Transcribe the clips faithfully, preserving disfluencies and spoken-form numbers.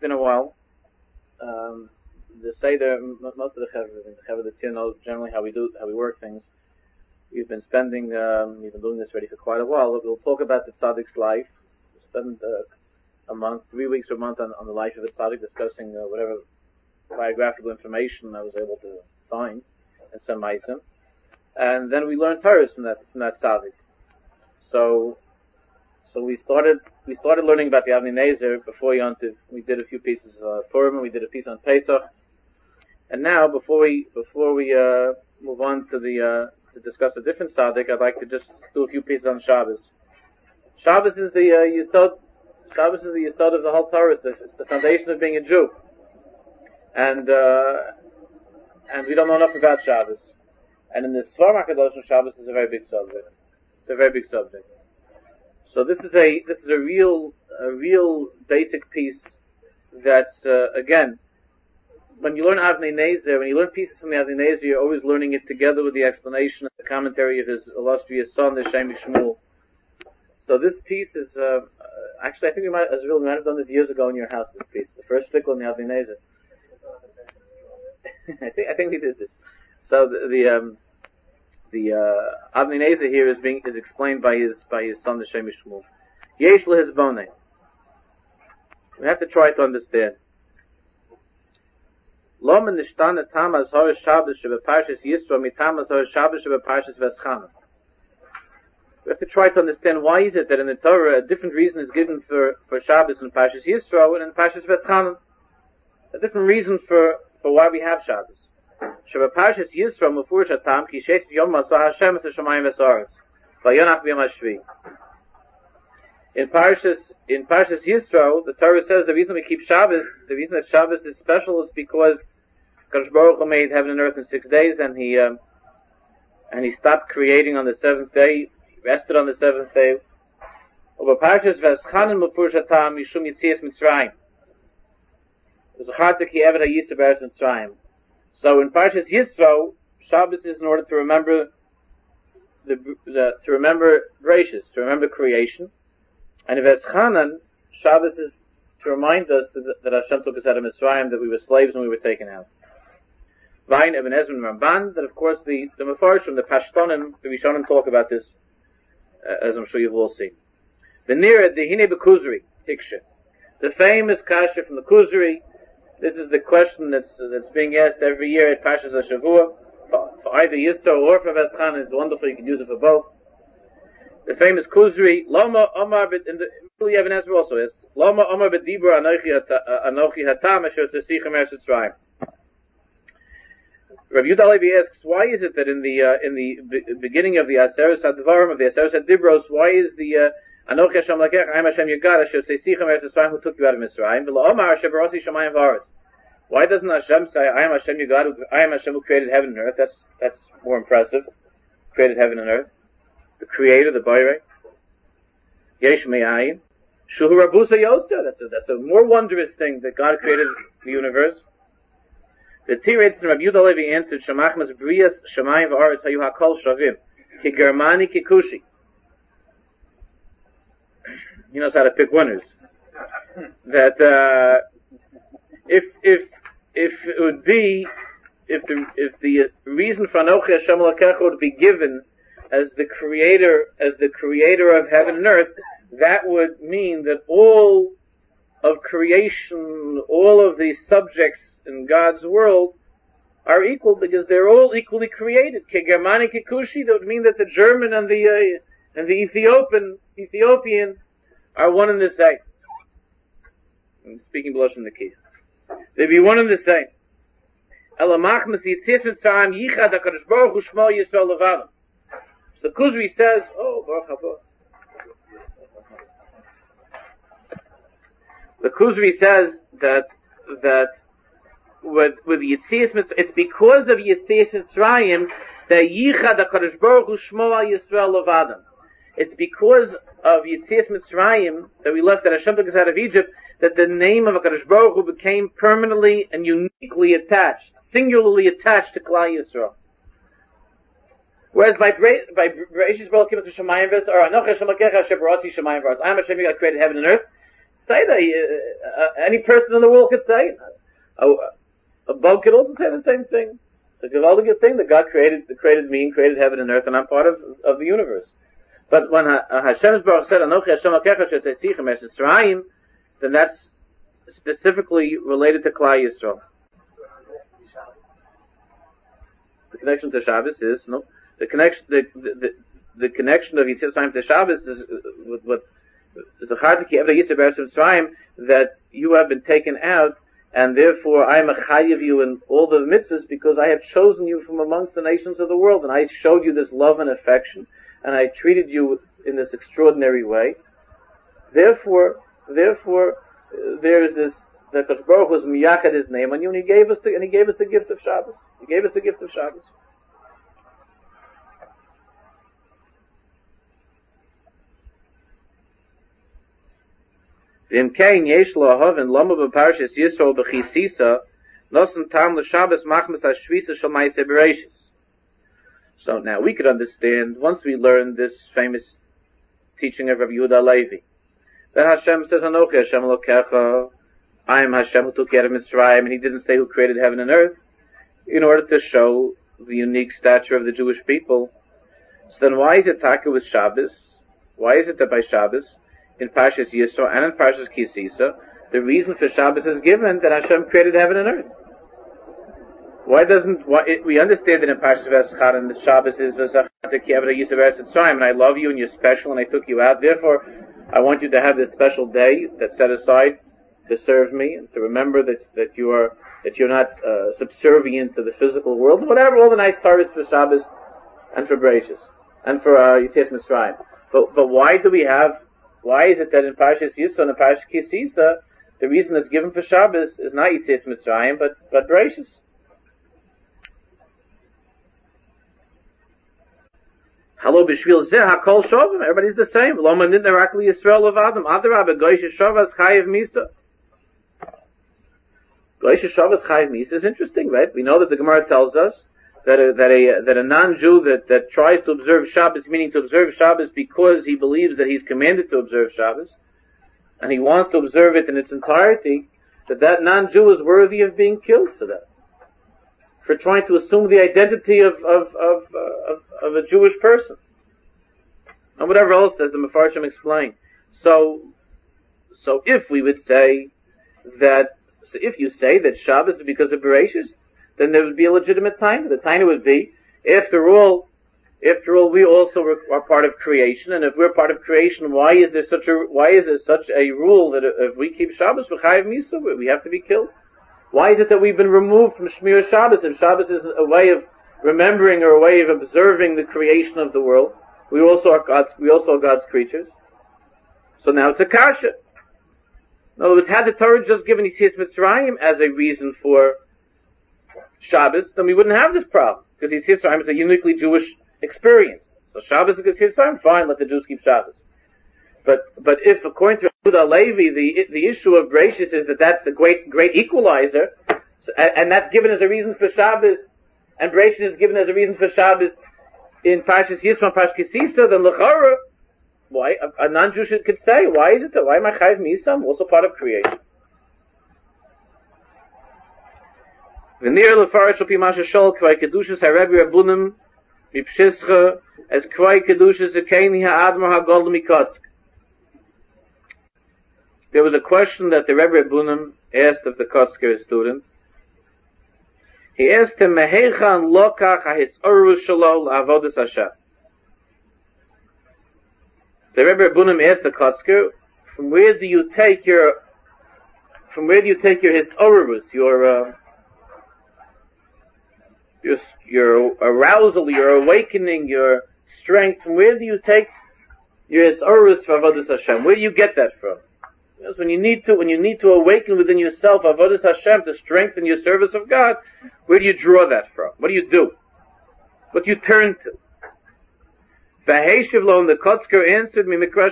been a while. Um, the Seder, most of the Chaver, the Chaver that's here knows generally how we do, how we work things. We've been spending, um, we've been doing this already for quite a while. We'll talk about the Tzaddik's life. We'll spend uh, a month, three weeks or a month on, on the life of the Tzaddik, discussing uh, whatever biographical information I was able to find and some maisim. And then we learned Torah from that, from that Tzaddik. So, so we started, we started learning about the Avnei Nezer before Yontiv. We did a few pieces of uh, Purim, we did a piece on Pesach. And now, before we, before we, uh, move on to the, uh, to discuss a different Tzaddik, I'd like to just do a few pieces on Shabbos. Shabbos is the, uh, Yesod, Shabbos is the Yesod of the whole Torah. It's the, it's the foundation of being a Jew. And, uh, and we don't know enough about Shabbos. And in the Svar HaKadosh, Shabbos is a very big subject. It's a very big subject. So this is a, this is a real, a real basic piece that's, uh, again, when you learn Avnei Nezer, when you learn pieces from the Avnei Nezer, you're always learning it together with the explanation and the commentary of his illustrious son, the Shem Shmuel. So this piece is, uh, actually I think we might, as well, we might have done this years ago in your house, this piece. The first stick on the Avnei Nezer. I think, I think we did this. So the, the, um, the, uh, Avnei Nezer here is being, is explained by his, by his son, the Shem Shmuel. Yesh lehizbonei. We have to try to understand. Loma nishtana tam azhar Shabbos sheba Parshas Yisro mitam azhar Shabbos sheba Parshas Veschana. We have to try to understand why is it that in the Torah a different reason is given for, for Shabbos in Parshas Yisro and in Parshas Veschana. A different reason for, for why we have Shabbos. Sheba Parshas Yisro mufurish atam ki sheis yom masah Hashem es hashamayim v'sa'aretz vayonach b'yom hashvi. In Parshas, in Parshas Yisro, the Torah says the reason we keep Shabbos, the reason that Shabbos is special is because Kadosh Baruch Hu made heaven and earth in six days, and he, um, and he stopped creating on the seventh day, he rested on the seventh day. Over Parshas Veschanan mufurish atam mishum yitzias Mitzrayim. It was a hard to keep Eved HaYisra Be'eretz Mitzrayim. So in Parshas Yisro, Shabbos is in order to remember the, the to remember Bereshis, to remember creation. And in Veschanan, Shabbos is to remind us that, that Hashem took us out of Mitzrayim, that we were slaves and we were taken out. Vayin Ibn Ezra and Ramban, that of course the, the Mefarshim, the Pashtonim, the Rishonim talk about this, uh, as I'm sure you've all seen. The Nira, the Hine Bekuzri, picture. The famous Kasha from the Kuzri. This is the question that's, uh, that's being asked every year at Parshas HaShavua, for, for either Yisro or for Veschan. It's wonderful, you can use it for both. The famous Kuzri, Lama Omar, in the Ibn Ezra also is, Lama Omar b'dibur anochi hatam asher tesichem eretz Mitzrayim. Rabbi Yehuda Halevi asks, why is it that in the, uh, in the be- beginning of the Aseres HaDvarim, of the Aseres HaDibros, why is the, uh, Anochi Hashem Lakech, I am Hashem Yagad, asher tesichem eretz Mitzrayim, who took you out of Mitzrayim, v'lo Omar asher barasi shamayim v'aretz. Why doesn't Hashem say, I am Hashem Yagad, I am Hashem who created heaven and earth? That's, that's more impressive. Created heaven and earth. The creator, the Bayrei. Yesh me'ayin. Shuhu Rabusa Yoser. That's a, that's a more wondrous thing that God created the universe. The Tiretz and Rabbi Yehuda Halevi answered, Shamachmas Briyas Shamayim v'aretz hayu hakol shavim. Ki Germani ki Kushi. He knows how to pick winners. That, uh, if, if, if it would be, if the, if the reason for Anochi Hashem Elokecha would be given as the creator, as the creator of heaven and earth, that would mean that all of creation, all of the subjects in God's world are equal because they're all equally created. Ke Germani ke Kushi, that would mean that the German and the, uh, and the Ethiopian, Ethiopian are one and the same. I'm speaking below from the key. They'd be one and the same. Elamach Mesitzis Mitzrayim Yichad HaKadosh Baruch Hu Shmo Yisrael Levadim. So Kuzri says, oh, Baruch Haba. The Kuzri says that, that with, with Yitzias Mitzrayim, it's because of Yitzias Mitzrayim that Yichad HaKadosh Baruch Hu Shmo Yisrael Levadim. It's because of Yitzias Mitzrayim that we left, that Hashem took us out of Egypt, that the name of HaKadosh Baruch Hu became permanently and uniquely attached, singularly attached to Klal Yisrael. Whereas by by Bereshis Baruch Kim to Shemayim V'Aretz, or Anochi Hashem Elokecha asher barasi Shemayim V'Aretz, I am Hashem who created heaven and earth. say that. Uh, uh, any person in the world could say it. A, a bug could also say the same thing. It's a gewaldige thing that God created, created me and created heaven and earth, and I'm part of, of the universe. But when Hashem Baruch said, Anochi Hashem Akecha Sheseisichem Es Mitzrayim, then that's specifically related to Klal Yisrael. The connection to Shabbos is, no, the connection, the, the, the, the connection of Yetzias Mitzrayim to Shabbos is with what, Zachartiki Evda Yisrael Be'eretz Mitzrayim, that you have been taken out, and therefore I am a chayiv you in all the mitzvahs because I have chosen you from amongst the nations of the world, and I showed you this love and affection, and I treated you in this extraordinary way. Therefore, therefore, uh, there is this, that Kadosh Baruch was miyachad his name on you, and he gave us the, and he gave us the gift of Shabbos. He gave us the gift of Shabbos. So now we could understand, once we learn this famous teaching of Rabbi Yehuda Levi, that Hashem says, Anochi Hashem Elokecha, I am Hashem who took you out of Mitzrayim, and he didn't say who created heaven and earth, in order to show the unique stature of the Jewish people. So then why is it taka with Shabbos? Why is it that by Shabbos, in Parshas Yisro and in Parshas Kisisa, the reason for Shabbos is given that Hashem created heaven and earth? Why doesn't, why, it, we understand that in Parshas Veschar and the Shabbos is V'zachartiki Evda Yisrael Be'eretz Mitzrayim, and I love you and you're special and I took you out, therefore I want you to have this special day that's set aside to serve me and to remember that, that you are, that you're not uh, subservient to the physical world, whatever, all the nice Taurus for Shabbos and for Bereishis and for uh, Yetzias Mitzrayim. But, but why do we have, why is it that in Parshas Yisro and in Parshas Kisisa, the reason that's given for Shabbos is not Yetzias Mitzrayim, but, but Bereishis? Hello, b'shvil zeh hakol shovim. Everybody's the same. Lo manid nerakli Yisrael levadam. Adarab goyish shavas chayiv misa. Goyish shavas chayiv misa is interesting, right? We know that the Gemara tells us that a, that a that a non-Jew that that tries to observe Shabbos, meaning to observe Shabbos because he believes that he's commanded to observe Shabbos, and he wants to observe it in its entirety, that that non-Jew is worthy of being killed for that, for trying to assume the identity of of of, uh, of, of a Jewish person, and whatever else, as the Mefarshim explain. So, so if we would say that, so if you say that Shabbos is because of Bereishis, then there would be a legitimate time. The time would be, after all, after all, we also are part of creation, and if we're part of creation, why is there such a why is there such a rule that if we keep Shabbos, we have to be killed? Why is it that we've been removed from Shmir Shabbos? If Shabbos is a way of remembering or a way of observing the creation of the world, we also are God's, we also are God's creatures. So now it's a kasha. In other words, had the Torah just given Yetzias Mitzrayim as a reason for Shabbos, then we wouldn't have this problem, because Yetzias Mitzrayim is a uniquely Jewish experience. So Shabbos is Yetzias Mitzrayim, fine, let the Jews keep Shabbos. But, but if, according to Yehuda Levi, the, the issue of Bereishis is that that's the great, great equalizer, so, and, and that's given as a reason for Shabbos, and Bereishis is given as a reason for Shabbos in Parshas Yisro and Parshas Kisisa, then L'chara, why, a, a non-Jew could say, why is it that, why am I chayiv misa? I'm also part of creation. V'nir l'farash al pi masha shol kvay kedushas ha'rebi rabunim mipshischa as kvay kedushas zekeni ha'admar ha'gol mikotsk. There was a question that the Rebbe Rabunim asked of the Kotzker student. He asked him, Mehechan lokach ha'hisoru shelo la'avodas Hashem. The Rebbe Rabunim asked the Kotzker, from where do you take your, from where do you take your hisorus, your, uh, your, your arousal, your awakening, your strength? From where do you take your hisorus for avodas Hashem? Where do you get that from? Because when you need to, when you need to awaken within yourself avodas Hashem to strengthen your service of God, where do you draw that from? What do you do? What do you turn to? V'heishiv lo, and the Kotzker answered,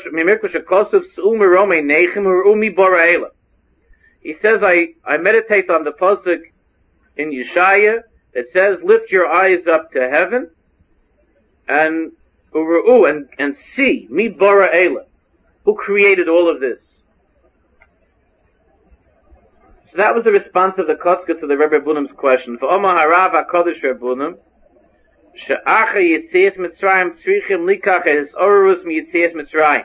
he says, I, I meditate on the pasuk in Yeshaya that says, lift your eyes up to heaven and and, and see, mi bara ela, who created all of this. So that was the response of the Kotzker to the Rebbe Bunim's question. For Omar Harav HaKodesh Rebbe Bunim, she'acha Yitzias Mitzrayim tzrichim likach es orus mi Yitzias Mitzrayim.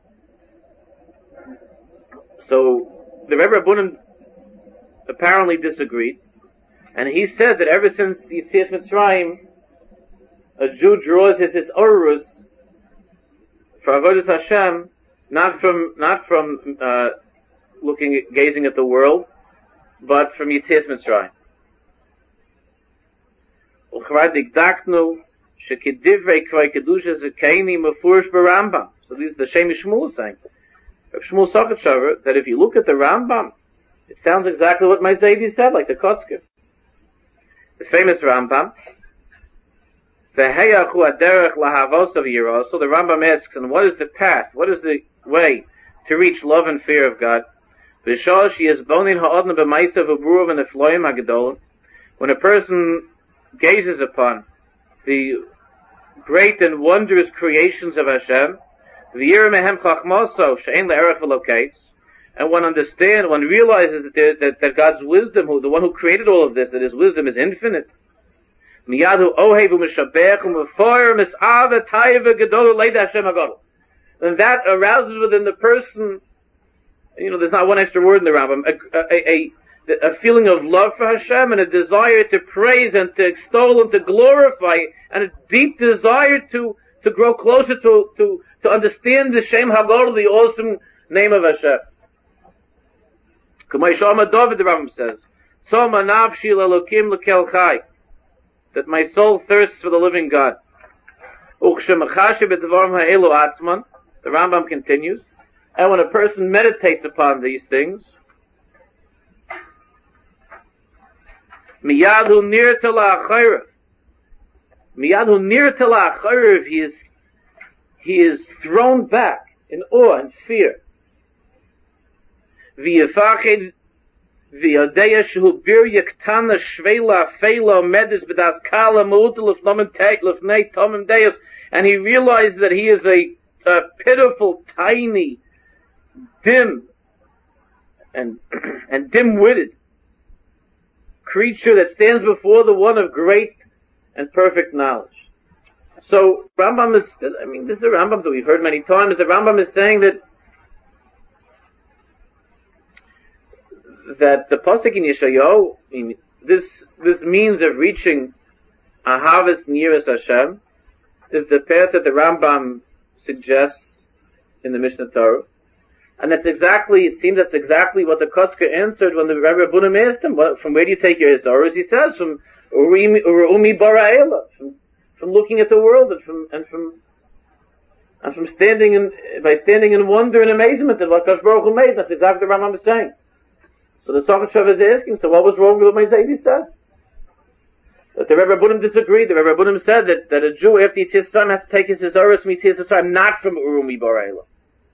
So the Rebbe Bunim apparently disagreed, and he said that ever since Yitzias Mitzrayim, a Jew draws his his orus for Avodas Hashem, not from not from uh, looking at, gazing at the world, but from Yitzias Mitzrayim. So this is the Shem Shmuel saying. Shmuel Sochatchover, that if you look at the Rambam, it sounds exactly what my Zaidi said, like the Kotzker. The famous Rambam. So the Rambam asks, and what is the path? What is the way to reach love and fear of God? When a person gazes upon the great and wondrous creations of Hashem, and one understands, one realizes that, there, that, that God's wisdom, who, the one who created all of this, that His wisdom is infinite, then that arouses within the person, you know, there's not one extra word in the Rambam, a, a, a, a feeling of love for Hashem and a desire to praise and to extol and to glorify and a deep desire to, to grow closer to, to, to understand the Shem HaGadol, the awesome name of Hashem. K'may Shama David, the Rambam says, Soma nafshi l'elokim l'kel chai, that my soul thirsts for the living God. Uchshemachashi b'dvarim ha'elu atzman, the Rambam continues, and when a person meditates upon these things, miyadhu nir tela'achayrav, miyadhu nir tela'achayrav, he is, he is thrown back in awe and fear. V'yafachid v'yadeya shehu bir yaktana shvela feila medis b'das kala ma'utel l'fnomen teik l'fnei tomim deus, and he realized that he is a, a pitiful, tiny, dim, and, and dim-witted creature that stands before the one of great and perfect knowledge. So, Rambam is, I mean, this is a Rambam that we've heard many times. The Rambam is saying that that the pasuk in Yeshayahu, I mean, this this means of reaching Ahavas Niras Hashem is the path that the Rambam suggests in the Mishnah Torah, and that's exactly. It seems that's exactly what the Kotzker answered when the Rebbe Bunim asked him, well, "From where do you take your Hisaros?" He says, "From Urumi Bara'ela, from from looking at the world and from and from and from standing in by standing in wonder and amazement at what Kadosh Baruch Hu made." That's exactly what the Rambam is saying. So the Sochatchover is asking, so what was wrong with what my Zaidi said? That the Rebbe Bunim disagreed. The Rebbe Bunim said that, that a Jew, after Yitzias Mitzrayim, has to take his Hisaros Yitzias Mitzrayim, not from Urumi Bara'ela.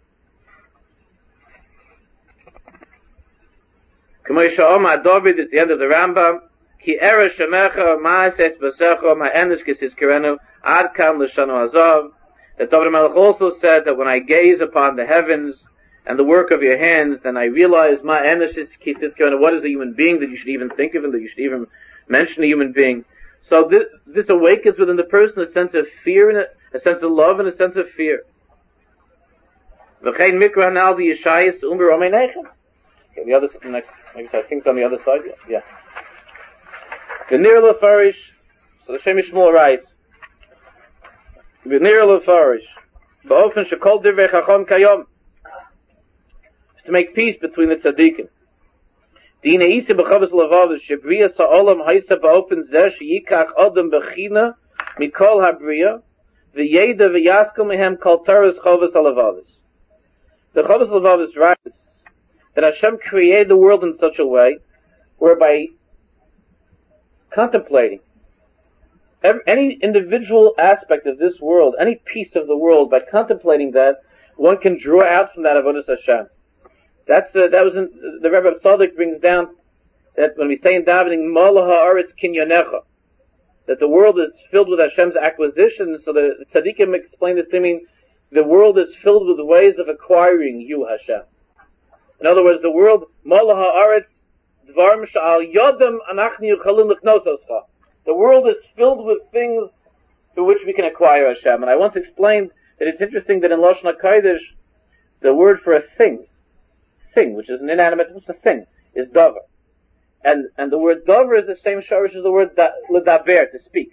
K'moshe Omar David at the end of the Rambam, Ki era shemecha ma'ases b'secha ma'enes kisizkerenu ad kan l'shanu azav. That David HaMelech also said that when I gaze upon the heavens and the work of your hands, then I realize ma'enes kisizkerenu, what is a human being that you should even think of and that you should even mention a human being. So this, this awakens within the person a sense of fear and a, a sense of love and a sense of fear. V'chein mikra hanal v'yishayis umber omenechem. Okay, the other, the next, maybe I think it's on the other side, yeah. yeah. The Nir Lefarish, so the Shem Shmuel writes, the Nir Lefarish, Ba'ofen shekol divrei chacham kayom, is to make peace between the tzaddikim. Dina isa b'chavas levav, shebriya sa'olam haisa ba'ofen zeh, sheyikach odem b'china, mikol habriya, v'yeda v'yaskel mehem kol taras chavas ha'levavis. The Chavas Levavis writes that Hashem created the world in such a way whereby contemplating every, any individual aspect of this world, any piece of the world, by contemplating that, one can draw out from that Avodas Hashem. That's uh, that was in, the Rebbe Tzaddik brings down that when we say in davening, Mala ha'aretz kinyanecha, that the world is filled with Hashem's acquisition. So the tzaddikim explain this to mean the world is filled with ways of acquiring you, Hashem. In other words, the world, Mala ha'aretz The world is filled with things through which we can acquire Hashem. And I once explained that it's interesting that in Lashon HaKodesh, the word for a thing, thing, which is an inanimate, what's a thing, is davar. And, and the word davar is the same shorish as the word da, ledaber, to speak.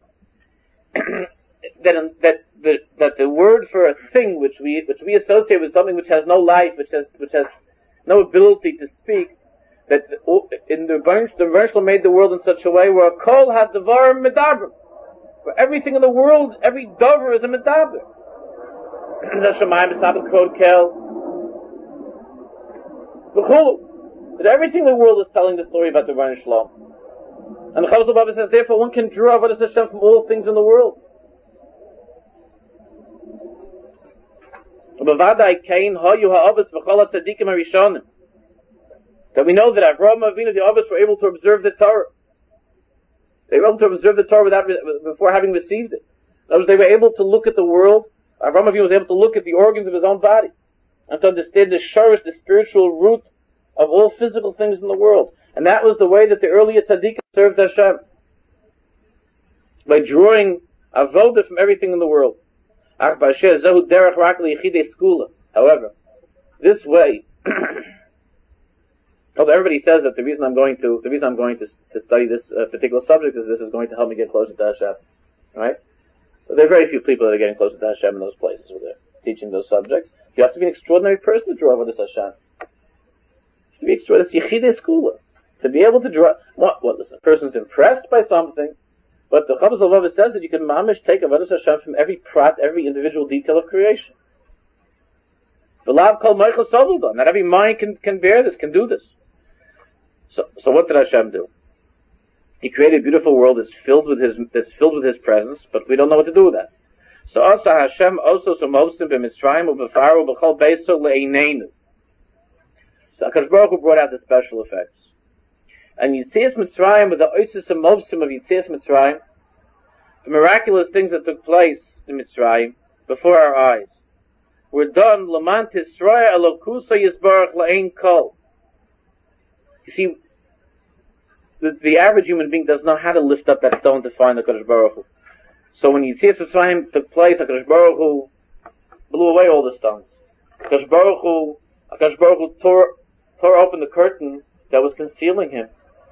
that, that, the, that the word for a thing which we, which we associate with something which has no life, which has, which has no ability to speak, that in the Rebbeinu the Rebbeinu made the world in such a way where kol hadavar medaber, where everything in the world, every davar is a medaber. That everything in the world is telling the story about the Rebbeinu Shalom. And the Chavos Baba says, therefore one can draw Avodas Hashem from all things in the world. That we know that Avraham Avinu, the Avos, were able to observe the Torah. They were able to observe the Torah without, before having received it. In other words, they were able to look at the world. Avraham Avinu was able to look at the organs of his own body and to understand the shorish, the spiritual root of all physical things in the world. And that was the way that the earlier tzaddikim served Hashem, by drawing avodah from everything in the world. However, this way, although everybody says that the reason I'm going to, the reason I'm going to, to study this uh, particular subject is this is going to help me get closer to Hashem, right? But there are very few people that are getting closer to Hashem in those places where they're teaching those subjects. You have to be an extraordinary person to draw over this Hashem. You have to be extraordinary. It's Yechidei Skula. To be able to draw, what, what, listen, a person's impressed by something, but the Chavos Levavah says that you can mamish take Avodas Hashem from every prat, every individual detail of creation. V'lav kol meichel sovelda. Not every mind can, can bear this, can do this. So, so what did Hashem do? He created a beautiful world that's filled with His, that's filled with His presence, but we don't know what to do with that. So also Hashem also somostim b'Mitzrayim u'b'Faro u'b'chol beiso le'eineinu. So HaKadosh Baruch Hu brought out the special effects. And Yitzias Mitzrayim, with the oisis and mobsim of Yitzias Mitzrayim, the miraculous things that took place in Mitzrayim before our eyes, were done Lamant Yisrael Elokusa Yisbarach La'ein Kol. You see, the, the average human being doesn't know how to lift up that stone to find the HaKadosh Baruch Hu. So when Yitzias Mitzrayim took place, HaKadosh Baruch Hu blew away all the stones. HaKadosh Baruch Hu, HaKadosh Baruch Hu tore, tore open the curtain that was concealing Him.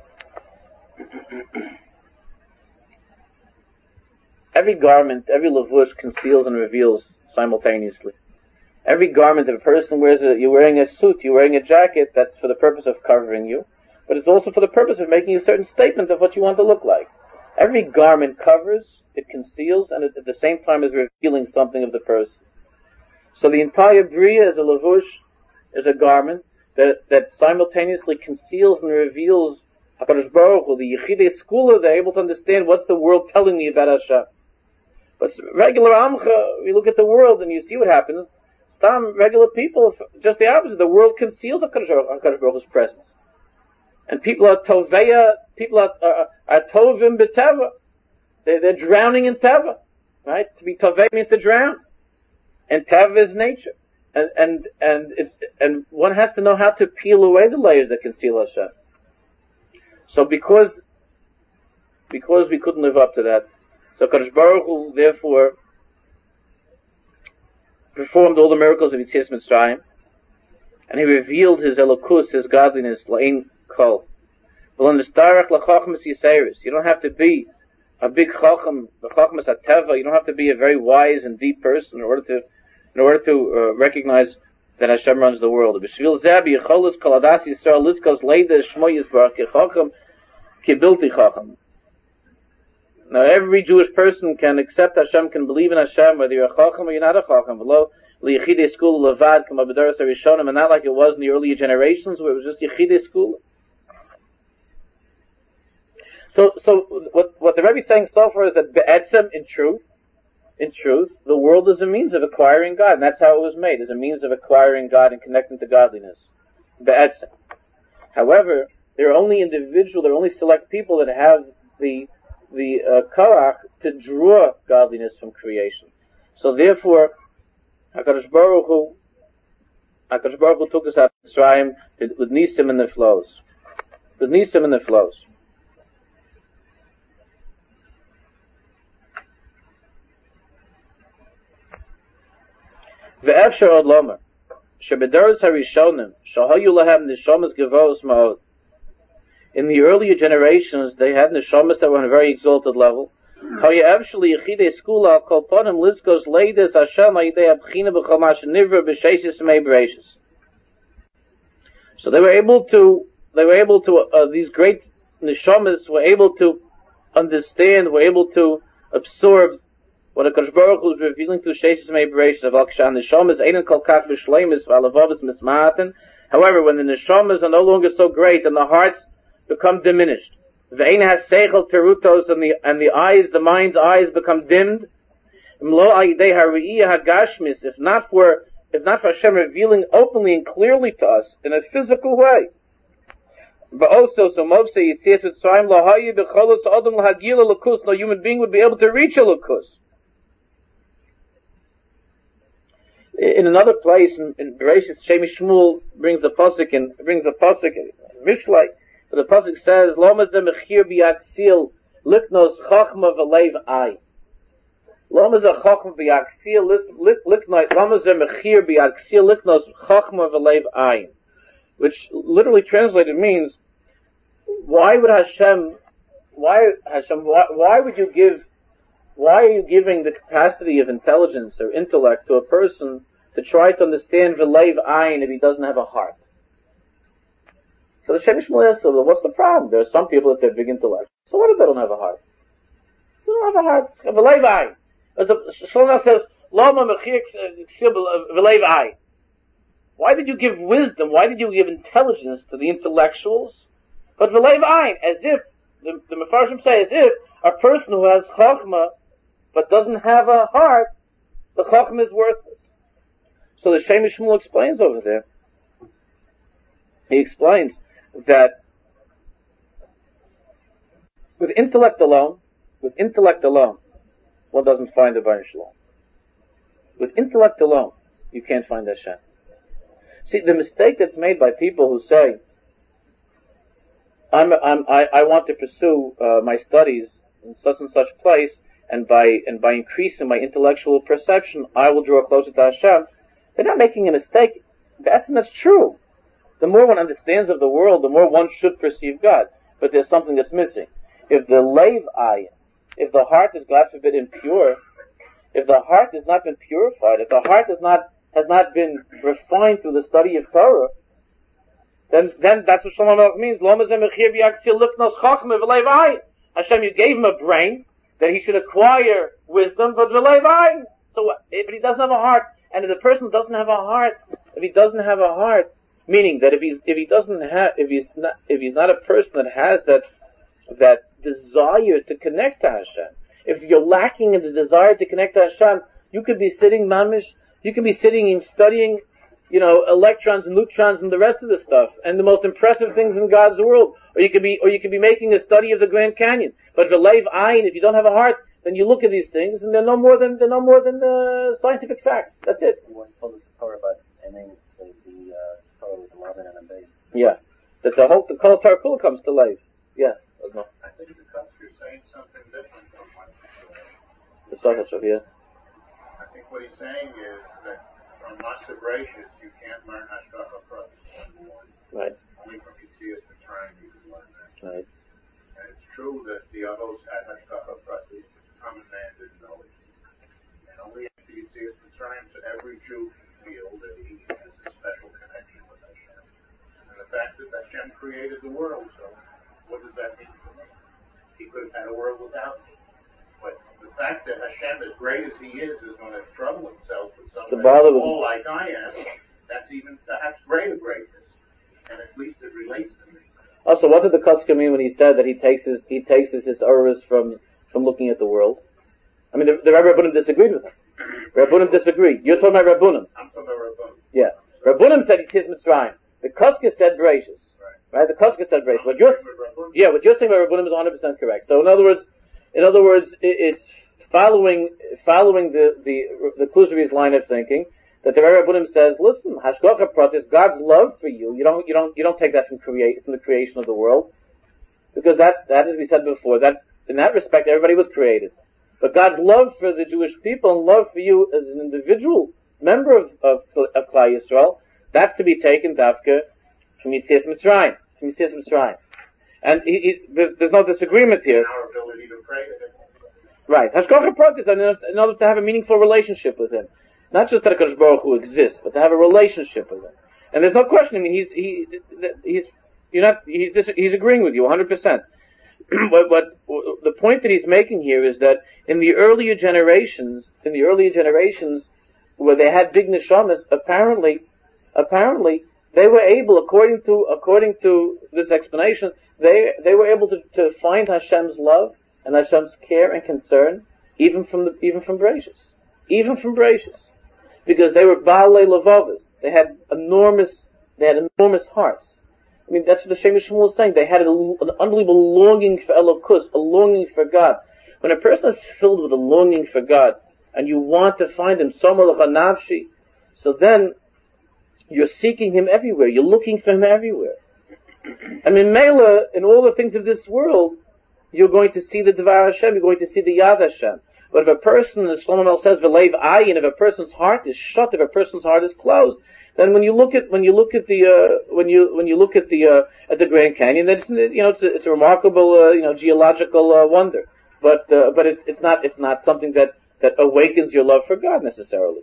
Every garment, every lavush conceals and reveals simultaneously. Every garment, if a person wears a, you're wearing a suit, you're wearing a jacket, that's for the purpose of covering you, but it's also for the purpose of making a certain statement of what you want to look like. Every garment covers, it conceals, and at the same time is revealing something of the person. So the entire Bria is a lavush, is a garment that, that simultaneously conceals and reveals HaKadosh Baruch Hu, the Yechidei Skula. They're able to understand what's the world telling me about Hashem. But regular Amcha, you look at the world and you see what happens. Stam, regular people, just the opposite. The world conceals HaKadosh Baruch Hu's presence. And people are toveya, people are, are, are tovim b'teva. They're, they're drowning in teva. Right? To be tovei means to drown. And teva is nature. And, and, and, it, and one has to know how to peel away the layers that conceal Hashem. So because, because we couldn't live up to that, so Kadosh Baruch Hu therefore performed all the miracles of Yitzias Mitzrayim, and He revealed His elokus, His godliness, la'in kol. You don't have to be a big chacham, the chachmas ateva. You don't have to be a very wise and deep person in order to, in order to uh, recognize that Hashem runs the world. Now every Jewish person can accept Hashem, can believe in Hashem, whether you're a chacham or you're not a chacham. And not like it was in the earlier generations where it was just Yechidei Skula. So, so what, what the Rebbe is saying so far is that Be'etzem, in truth, in truth, the world is a means of acquiring God, and that's how it was made, as a means of acquiring God and connecting to godliness. Be'etzem. However, there are only individual, there are only select people that have the, the, uh, karach to draw godliness from creation. So therefore, HaKadosh Baruch Hu, HaKadosh Baruch Hu took us out of Mitzrayim with Nisim and the flows. The nisim and the flows. Ve'efshar od lomer. Shebedoros harishonim. Shahayu lahem nishomas gevos ma'od. In the earlier generations, they had neshamas that were on a very exalted level. So they were able to, they were able to, uh, these great neshamas were able to understand, were able to absorb what a Kadosh Baruch Hu was revealing through Sheshes Mei Bereishis. However, when the neshamas are no longer so great and the hearts become diminished, Ve'ein has seichel terutos, and the and the eyes, the mind's eyes become dimmed. If not for if not for Hashem revealing openly and clearly to us in a physical way. But also, so Moshe Yitzias Mitzrayim lahayi b'cholos adam lahagila lakus. No human being would be able to reach a lakus. In another place, in, in Bereshis, Shemi Shmuel brings the pasuk and brings the pasuk in Mishlei. The pasuk says, "Lama ze mechir biaksil liknos chachma v'leiv ay." Lama ze chachma biaksil liknos Lama ze mechir biaksil liknos chachma v'leiv ay, which literally translated means, why would Hashem, why Hashem, why, why would you give, why are you giving the capacity of intelligence or intellect to a person to try to understand v'leiv ayin if he doesn't have a heart? So the Shemi Shmuel asks, what's the problem? There are some people that they're big intellect. So what if they don't have a heart? They don't have a heart. V'leiv ayin. As the Shlomo says, Lama mechir v'leiv ayin. Why did you give wisdom? Why did you give intelligence to the intellectuals? But v'leiv ayin, as if, the, the Mefarshim say, as if a person who has chachma but doesn't have a heart, the chachma is worthless. So the Shemi Shmuel explains over there. He explains that with intellect alone, with intellect alone, one doesn't find the Baruch Shalom. With intellect alone, you can't find Hashem. See, the mistake that's made by people who say, I'm, I'm, I, I want to pursue uh, my studies in such and such place, and by and by increasing my intellectual perception, I will draw closer to Hashem. They're not making a mistake. That's that's true. The more one understands of the world, the more one should perceive God. But there's something that's missing. If the leiv ayin, if the heart is, God forbid, impure, if the heart has not been purified, if the heart has not has not been refined through the study of Torah, then then that's what Shlomo Melech means. Hashem, you gave him a brain that he should acquire wisdom, but v'leiv ayin. So, but he doesn't have a heart, and if the person doesn't have a heart, if he doesn't have a heart, meaning that if he if he doesn't have if he's not if he's not a person that has that that desire to connect to Hashem, if you're lacking in the desire to connect to Hashem, you could be sitting mamish, you could be sitting and studying, you know, electrons and neutrons and the rest of the stuff and the most impressive things in God's world, or you could be or you could be making a study of the Grand Canyon. But v'leiv ayin, if you don't have a heart, then you look at these things and they're no more than they're no more than uh, scientific facts. That's it. You once told us the Torah about ending the, the uh, Torah with eleven and a base. Yeah, that the whole the whole Torah kula comes to life. Yes. No. I think because you're saying something different from what the Sakhachav, yeah. I think what he's saying is that from Master Bereshis you can't learn Hashgacha Pratis. Right. Only from Yitzias Mitzrayim you can learn that. Right. And it's true that the others had Hashgacha Pratis, the common man didn't know it. And only after Yitzias Mitzrayim, so every Jew can feel that he has a special connection with Hashem. And the fact that Hashem created the world, so what does that mean for me? He could have had a world without me. But the fact that Hashem, as great as he is, is going to trouble himself with something all like I am, that's even perhaps greater greatness. And at least it relates to me. Also, what did the Kotzker mean when he said that he takes his he takes his, his auras from from looking at the world? I mean, the, the Rabbunim disagreed with him. Rabbunim disagreed. You're talking about Rabbunim. I'm talking about Rabbunim. Yeah. Rabbunim said Yitzias Mitzrayim. The Kotzker said Bereshis. Right, the Kotzker said Bereshis. What you're, yeah, what you're saying about Rabbunim is one hundred percent correct. So in other words, in other words, it, it's following, following the, the, the Kuzari's line of thinking, that the Rebbe Bunim says, listen, Hashgacha Pratis, God's love for you, you don't, you don't, you don't take that from create, from the creation of the world. Because that, that, as we said before, that, in that respect, everybody was created. But God's love for the Jewish people and love for you as an individual member of, of, of Klal Yisrael, that's to be taken, Dafka, from Yitzias Mitzrayim. From Yitzias Mitzrayim. And he, he, there's, there's no disagreement here. Our ability to pray to him. Right. Hashgacha Pratis, in order to have a meaningful relationship with him. Not just that HaKadosh Baruch Hu exists, but to have a relationship with him. And there's no question, I mean, he's, he, he's, you're not, he's, he's agreeing with you one hundred percent. But, but the point that he's making here is that in the earlier generations, in the earlier generations, where they had big neshamas, apparently, apparently, they were able, according to, according to this explanation, they, they were able to, to find Hashem's love and Hashem's care and concern, even from the, even from Bereshis. Even from Bereshis. Because they were Baalei Levavos. They had enormous, they had enormous hearts. I mean, that's what the Shem Shmuel is saying. They had a, an unbelievable longing for Elokus, a longing for God. When a person is filled with a longing for God, and you want to find Him, Somalachanavshi, so then, you're seeking Him everywhere. You're looking for Him everywhere. I mean, Mela, in all the things of this world, you're going to see the Devar Hashem, you're going to see the Yad Hashem. But if a person, as Shlomo Mel says, V'leiv ayin, if a person's heart is shut, if a person's heart is closed, then when you look at when you look at the uh, when you when you look at the uh, at the Grand Canyon, then it's you know it's a, it's a remarkable uh, you know geological uh, wonder. But uh, but it's it's not it's not something that that awakens your love for God necessarily.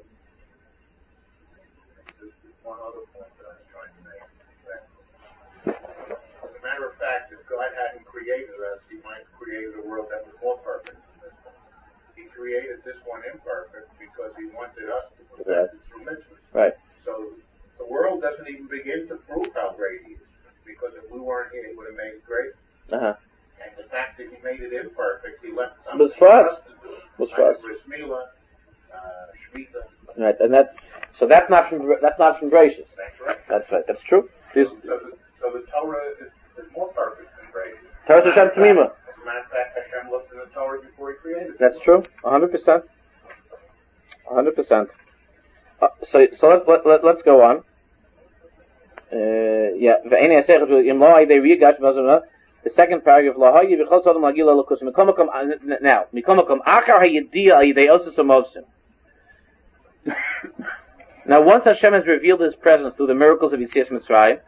One other point that I was trying to make. That, as a matter of fact, if God hadn't created us, He might have created a world that was more perfect. He created this one imperfect because He wanted us to perfect it through mitzvahs. Right. So the world doesn't even begin to prove how great He is, because if we weren't here, He would have made it great. Uh-huh. And the fact that He made it imperfect, He left something was for us. to do. Was for us. Bris Milah, uh, Shemitah. Right, and that so that's not from that's not from Bereshis. That's right. That's right. That's true. So, so, the, so the Torah is, is more perfect than Bereshis. Torah Hashem Tamima. As a matter of fact, Hashem looked in the Torah before He created it. That's true. A hundred percent. A hundred percent. So so let, let, let let's go on. Uh, yeah. The second paragraph. Now, now once Hashem has revealed His presence through the miracles of Yitzias Mitzrayim,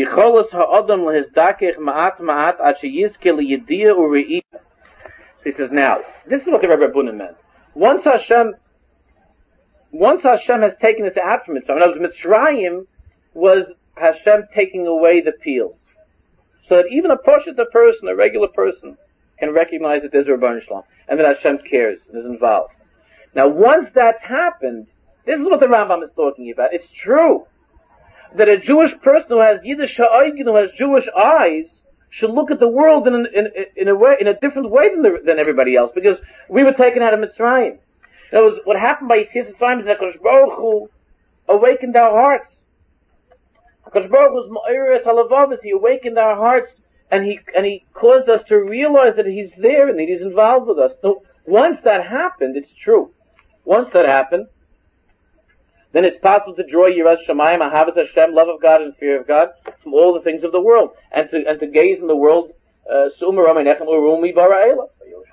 so he says, now, this is what the Rebbe Bunim meant. Once Hashem, once Hashem has taken this out from Mitzrayim, in other words, Mitzrayim was Hashem taking away the peels. So that even a Poshet person, a regular person, can recognize that there's a Rebbeinu Shalom, and that Hashem cares and is involved. Now, once that's happened, this is what the Rambam is talking about. It's true that a Jewish person who has Yiddish ha'oigin, who has Jewish eyes, should look at the world in, in, in a way, in a different way than the, than everybody else, because we were taken out of Mitzrayim. In other words, what happened by Yitzias Mitzrayim is that HaKadosh Baruch Hu awakened our hearts. HaKadosh Baruch Hu's Ma'oras HaLevavos, He awakened our hearts, and He, and He caused us to realize that He's there and that He's involved with us. So, once that happened, it's true. Once that happened, then it's possible to draw Yiras Shamayim, Ahavas Hashem, love of God and fear of God, from all the things of the world, and to and to gaze in the world, Su'umar Raminechem Urumi Bara'ela.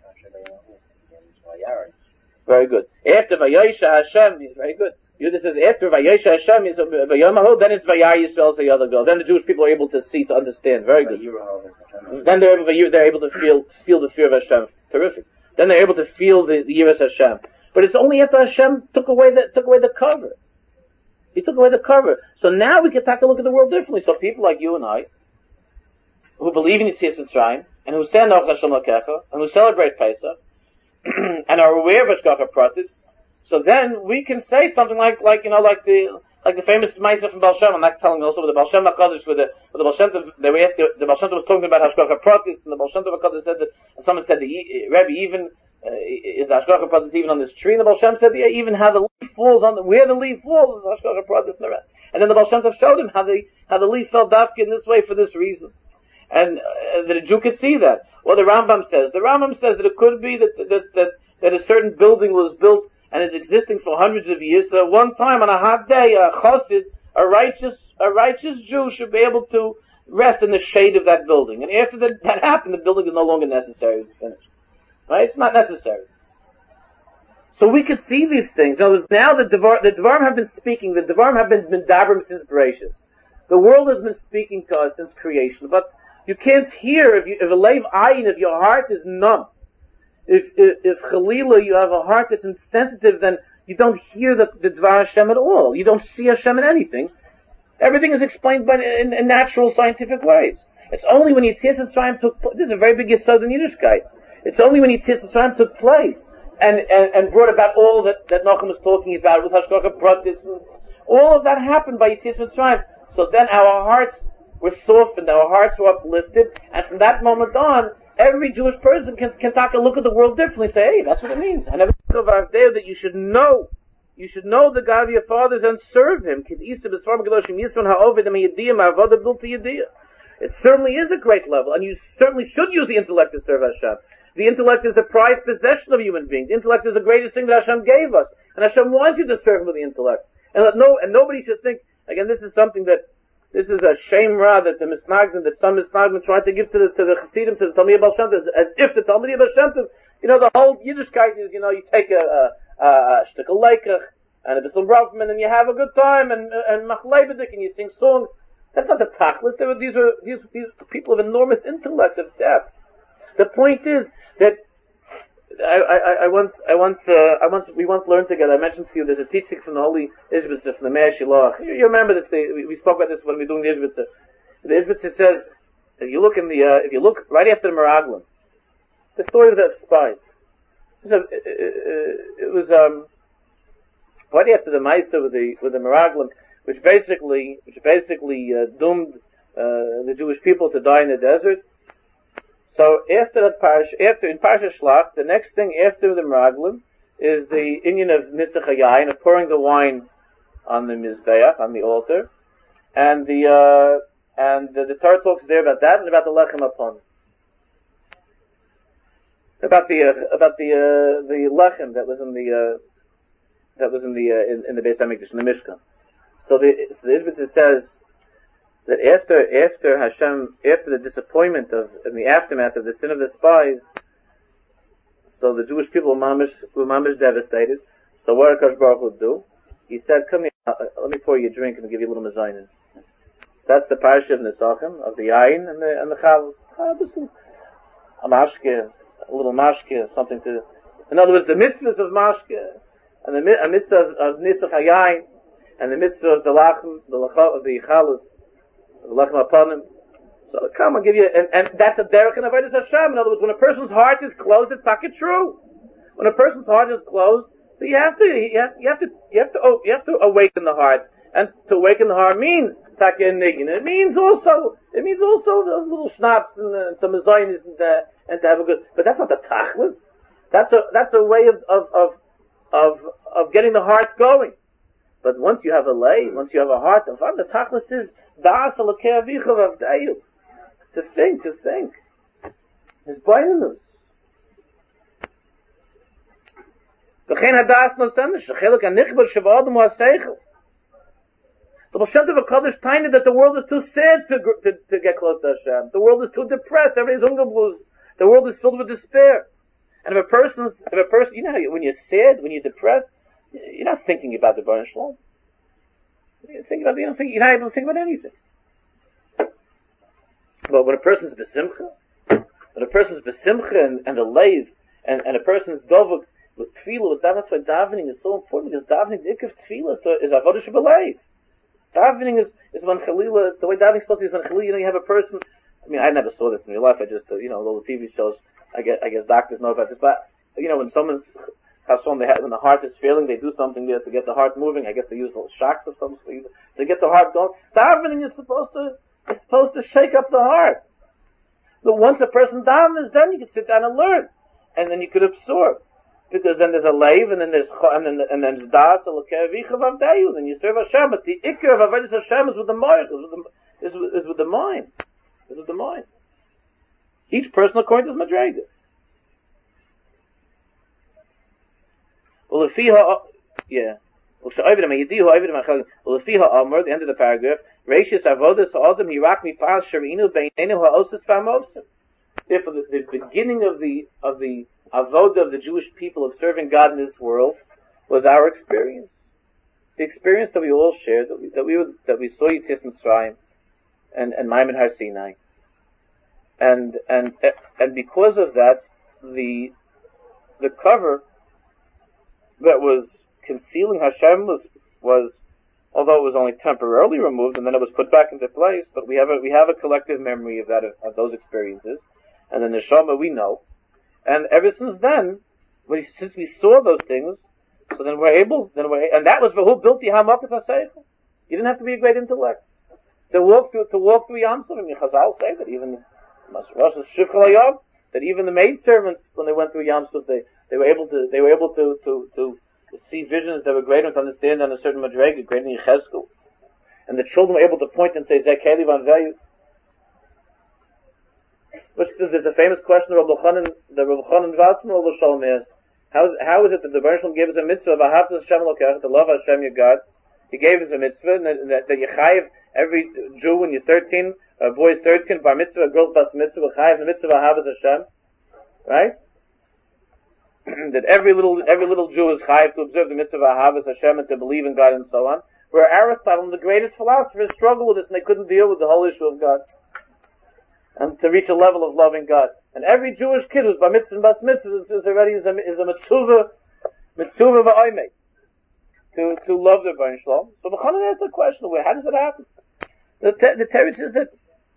Very good. After Vayosha Hashem, very good. This is after Vayosha Hashem, is Vayamahu, then it's Vayar Yisrael, the other girl. Then the Jewish people are able to see, to understand. Very good. Then they're able to, they're able to feel feel the fear of Hashem. Terrific. Then they're able to feel the, the Yiras Hashem. But it's only after Hashem took away the took away the cover. He took away the cover. So now we can take a look at the world differently. So people like you and I, who believe in Yitzias Mitzrayim, and who say Noach Hashem Lakecha, and who celebrate Pesach, and are aware of Hashgacha Pratis, so then we can say something like, like you know, like the like the famous Ma'aser from Baal Shem. I'm not telling you also with the Baal Shem HaKadosh, with the with the Baal Shem Tov, they were asking, the Baal Shem Tov was talking about Hashgacha Pratis, and the Baal Shem Tov HaKadosh said that someone said the Rebbe even uh, is Hashgacha Pratis even on this tree, and the Baal Shem said yeah, even how the leaf falls on the, where the leaf falls is Hashgacha Pratis and the rest. And then the Baal Shem Tov showed him how the how the leaf fell dafka in this way for this reason, and uh, that a Jew could see that. Well, the Rambam says the Rambam says that it could be that that that, that a certain building was built and it's existing for hundreds of years, so at one time on a hot day, a chassid, a righteous, a righteous Jew should be able to rest in the shade of that building. And after that, that happened, the building is no longer necessary. It's finished. Right? It's not necessary. So we could see these things. In other words, now the Devar, the Devarim have been speaking, the Devarim have been, been Dabrim since Bereshis. The world has been speaking to us since creation, but you can't hear if you, if a leiv ayin, if your heart is numb, if, if, if Chalila, you have a heart that's insensitive, then you don't hear the, the Dvar Hashem at all. You don't see Hashem in anything. Everything is explained by, in, in natural scientific ways. It's only when Yetzias Mitzrayim took place, this is a very big yesod in Yiddishkeit. It's only when Yetzias Mitzrayim took place, and, and, and brought about all that, that Nachum was talking about with Hashgacha Pratis, all of that happened by Yetzias Mitzrayim. So then our hearts were softened, our hearts were uplifted, and from that moment on, every Jewish person can, can take a look at the world differently and say, hey, that's what it means. I never thought of there that you should know, you should know the God of your fathers and serve Him. It certainly is a great level, and you certainly should use the intellect to serve Hashem. The intellect is the prized possession of human beings. The intellect is the greatest thing that Hashem gave us, and Hashem wants you to serve Him with the intellect. And let no, and nobody should think, again, this is something that, this is a shame ra that the misnagdim, that some misnagdim try to give to the, to the Chassidim, to the Talmidei Baal Shem Tov, as, as if the Talmidei Baal Shem Tov, you know, the whole Yiddishkeit is, you know, you take a, a, a, a shtickle leikach, and a bissel brafman, and you have a good time, and, and machleibedik, and you sing songs. That's not the tachlis. They were, these were, these, these people of enormous intellects, of depth. The point is that, I, I, I once, I once, uh, I once, we once learned together, I mentioned to you, there's a teaching from the Holy Ishbitzer, from the Meir Shilach. You, you remember this, they, we, we spoke about this when we were doing the Ishbitzer. The Ishbitzer says, if you look in the, uh, if you look right after the Meraglim, the story of the spies. It was, a, it, it, it was um, right after the Maisa with the, with the Meraglim, which basically, which basically, uh, doomed, uh, the Jewish people to die in the desert. So after that parish, after in Parsha Shlach, the next thing after the Meraglim is the Indian of Nisach HaYayin, of pouring the wine on the Mizbeach, on the altar, and the uh, and the, the Torah talks there about that and about the Lechem Apon, about the uh, about the uh, the Lechem that was in the uh, that was in the uh, in, in the Beis Hamikdash, in the Mishkan. So the so the Ishbitzer says that after, after Hashem, after the disappointment of, in the aftermath of the sin of the spies, so the Jewish people were mamish, were mamish devastated. So what did Akash Baruch Hu do? He said, come here, uh, let me pour you a drink and give you a little mezainis. That's the parasha of Nesachim, of the Ayin and the, and the Chal. A mashke, a little mashke, something to, in other words, the mitzvahs of mashke, and the a mitzvah of, of Nisach HaYayin, and the mitzvah of the lachem, the lachem, of the Chalas, Lechem upon him. So come, I'll give you, and, and that's a derech and avodas Hashem. In other words, when a person's heart is closed, it's not true. When a person's heart is closed, so you have to, you have, you have to, you have to, oh, you have to awaken the heart. And to awaken the heart means taka and nigin. It means also, it means also a little schnapps and, uh, and some mezainis and, uh, and to have a good. But that's not the tachlis. That's a that's a way of of of of, of getting the heart going. But once you have a lay, once you have a heart, the tachlis is das alakei avicha v'avdayu. To think, to think. His blindness. V'chein hadas no senish. Chelik hanichbar shevadam ha'seichel. The Baal Shem Tov HaKadosh tiny that the world is too sad to, to to get close to Hashem. The world is too depressed. Everybody's hunger blues. The world is filled with despair. And if a person's, if a person, you know how you, when you're sad, when you're depressed, you're not thinking about the Baruch Shalom. You think about, you don't think, you're not able to think about anything. But when a person's besimcha, when a person's besimcha and, and a leiv, and, and a person's dovuk with tefillah, with davening, that's why davening is so important, because davening, the ikk of tefillah is avodah shebeleiv. Davening is, is when chalila, the way davening is supposed to be is when chalila, you know, you have a person, I mean, I never saw this in real life, I just, uh, you know, little T V shows, I guess, I guess doctors know about this, but, you know, when someone's, Hashem, they have, when the heart is failing, they do something there to get the heart moving, I guess they use little shocks of some sort, to get the heart going. Davening is supposed to, is supposed to shake up the heart. But once a person davens, then you can sit down and learn. And then you could absorb. Because then there's a leiv, and then there's, and then, and then there's das, then you serve Hashem, but the ikar of avodas Hashem is with the mind, is with the, is with, is with the mind. Is with the mind. Each person according to his madrega. Well, Ulefiha, yeah. Ulefiha Amr, the end of the paragraph. Reishis avodas ha'adam hirak mifal sharinu beinenu ha'osis v'hamobsim. Therefore, the, the beginning of the of the avodah of the Jewish people of serving God in this world was our experience. The experience that we all shared, that we that we, were, that we saw Yetzias Mitzrayim and and Maimon Har Sinai, and and and because of that, the the cover that was concealing Hashem was was, although it was only temporarily removed and then it was put back into place, but we have a we have a collective memory of that of, of those experiences, and the neshama we know, and ever since then, when we, since we saw those things, so then we're able, then we're and that was who built the Hamakas HaSeichel. You didn't have to be a great intellect to walk through to walk through Yam Suf. I mean, Chazal say that even that even the maid servants, when they went through Yam Suf, they they were able to they were able to to to see visions that were greater, to understand on a certain madrega, greater than Yechezkel. And the children were able to point and say, Zekeli van Veyu. There's a famous question of Rabbi Chanan, the Rabbi Chanan Vasman Rabbi Shalom asked, how is, how is it that the Baruch Shalom gave us a mitzvah of Ahavta Hashem Lokech, to love Hashem your God? He gave us a mitzvah, and that, that you chayiv every Jew when you're thirteen, a boy is thirteen, bar mitzvah, a girl's bas mitzvah, chayiv the mitzvah of Ahavta Hashem. Right? That every little every little Jew is chayiv to observe the mitzvah of Ahavas Hashem and to believe in God and so on. Where Aristotle and the greatest philosophers struggled with this and they couldn't deal with the whole issue of God. And to reach a level of loving God. And every Jewish kid who's bar mitzvah and bas mitzvah is, is already is a, is a mitzvah, mitzvah v'oimei. To, to love the Baruch Shalom. So B'chanan asked the question, where, how does it happen? The, the Torah says that,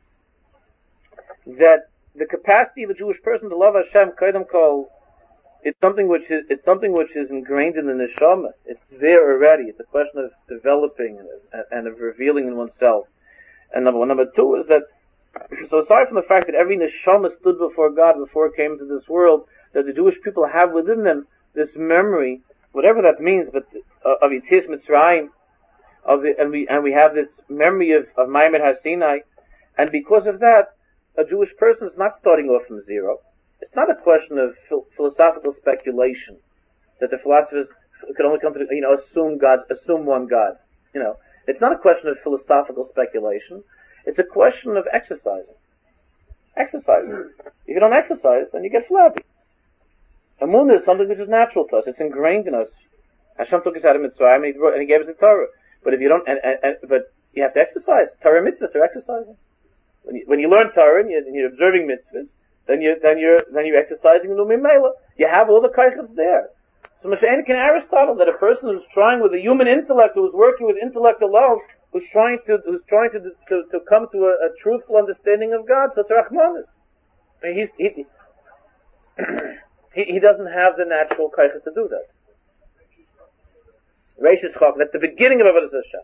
that the capacity of a Jewish person to love Hashem, Kodem Kol, it's something which is, it's something which is ingrained in the neshama. It's there already. It's a question of developing and, and of revealing in oneself. And number one. Number two is that, so aside from the fact that every neshama stood before God before it came into this world, that the Jewish people have within them this memory, whatever that means, but uh, of Yetzias Mitzrayim, of the, and we, and we have this memory of, of Maimon Har Sinai, and because of that, a Jewish person is not starting off from zero. It's not a question of phil- philosophical speculation that the philosophers could only come to, you know, assume God, assume one God. You know, it's not a question of philosophical speculation. It's a question of exercising. Exercising. If you don't exercise, then you get flabby. Emunah is something which is natural to us. It's ingrained in us. Hashem took us out of Mitzrayim and he, and he gave us the Torah. But if you don't, and, and, and, but you have to exercise. Torah mitzvahs are exercising. When you, when you learn Torah and you're, and you're observing mitzvahs, then you then you're then you're exercising the Numimela. You have all the kaichas there. So Mashiach can Aristotle that a person who's trying with a human intellect, who's working with intellect alone, who's trying to who's trying to to, to come to a, a truthful understanding of God, so it's Rahmanis. I mean, he's he, he he doesn't have the natural kaichas to do that. Reishis Chok, that's the beginning of Avodas Hashem.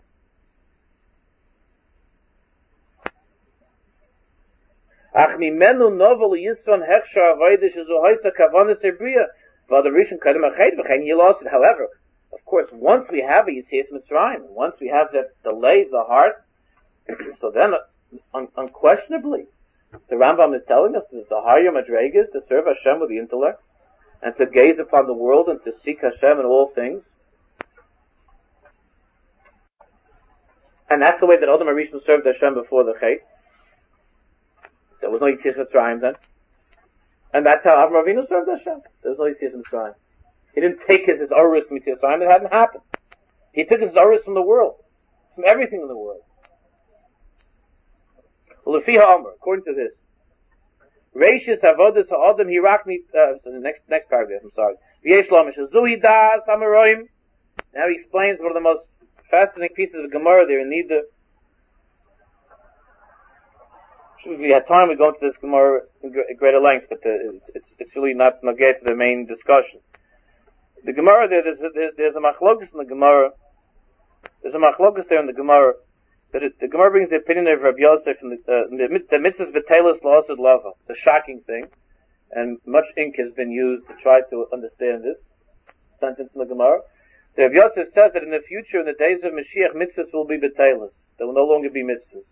Ach mimenu novel yisron hechshar avodah shezu hoysa kavanas ebriya v'adarishon kadem ached v'chein yilosid. However, of course, once we have a Yetzias Mitzrayim, once we have that delay of the heart, so then un- unquestionably, the Rambam is telling us that the higher madrega is to serve Hashem with the intellect and to gaze upon the world and to seek Hashem in all things. And that's the way that Adam HaRishon served Hashem before the Chet. There was no Yetzias Mitzrayim then. And that's how Avram Avinu served Hashem. There was no Yetzias Mitzrayim. He didn't take his, his Orus from Yetzias Mitzrayim. It hadn't happened. He took his Orus from the world. From everything in the world. Lefiha Amr, according to this. Reishis Avodas Ha'adam Hirakni, uh, so the next, next paragraph, I'm sorry. V'yesh Lamish, Zuhi Das Amaroim. Now he explains one of the most fascinating pieces of Gemara there in Nida. If we had time, we'd go into this Gemara in greater length, but the, it's, it's really not negate to the main discussion. The Gemara there, there's a, there's a machlokus in the Gemara. There's a machlokus there in the Gemara. That it, the Gemara brings the opinion of Rabbi Yosef from the, uh, the, the mitzvahs v'telis la'asud lava. It's a shocking thing, and much ink has been used to try to understand this sentence in the Gemara. The Rabbi Yosef says that in the future, in the days of Mashiach, mitzvahs will be v'telis. There will no longer be mitzvahs.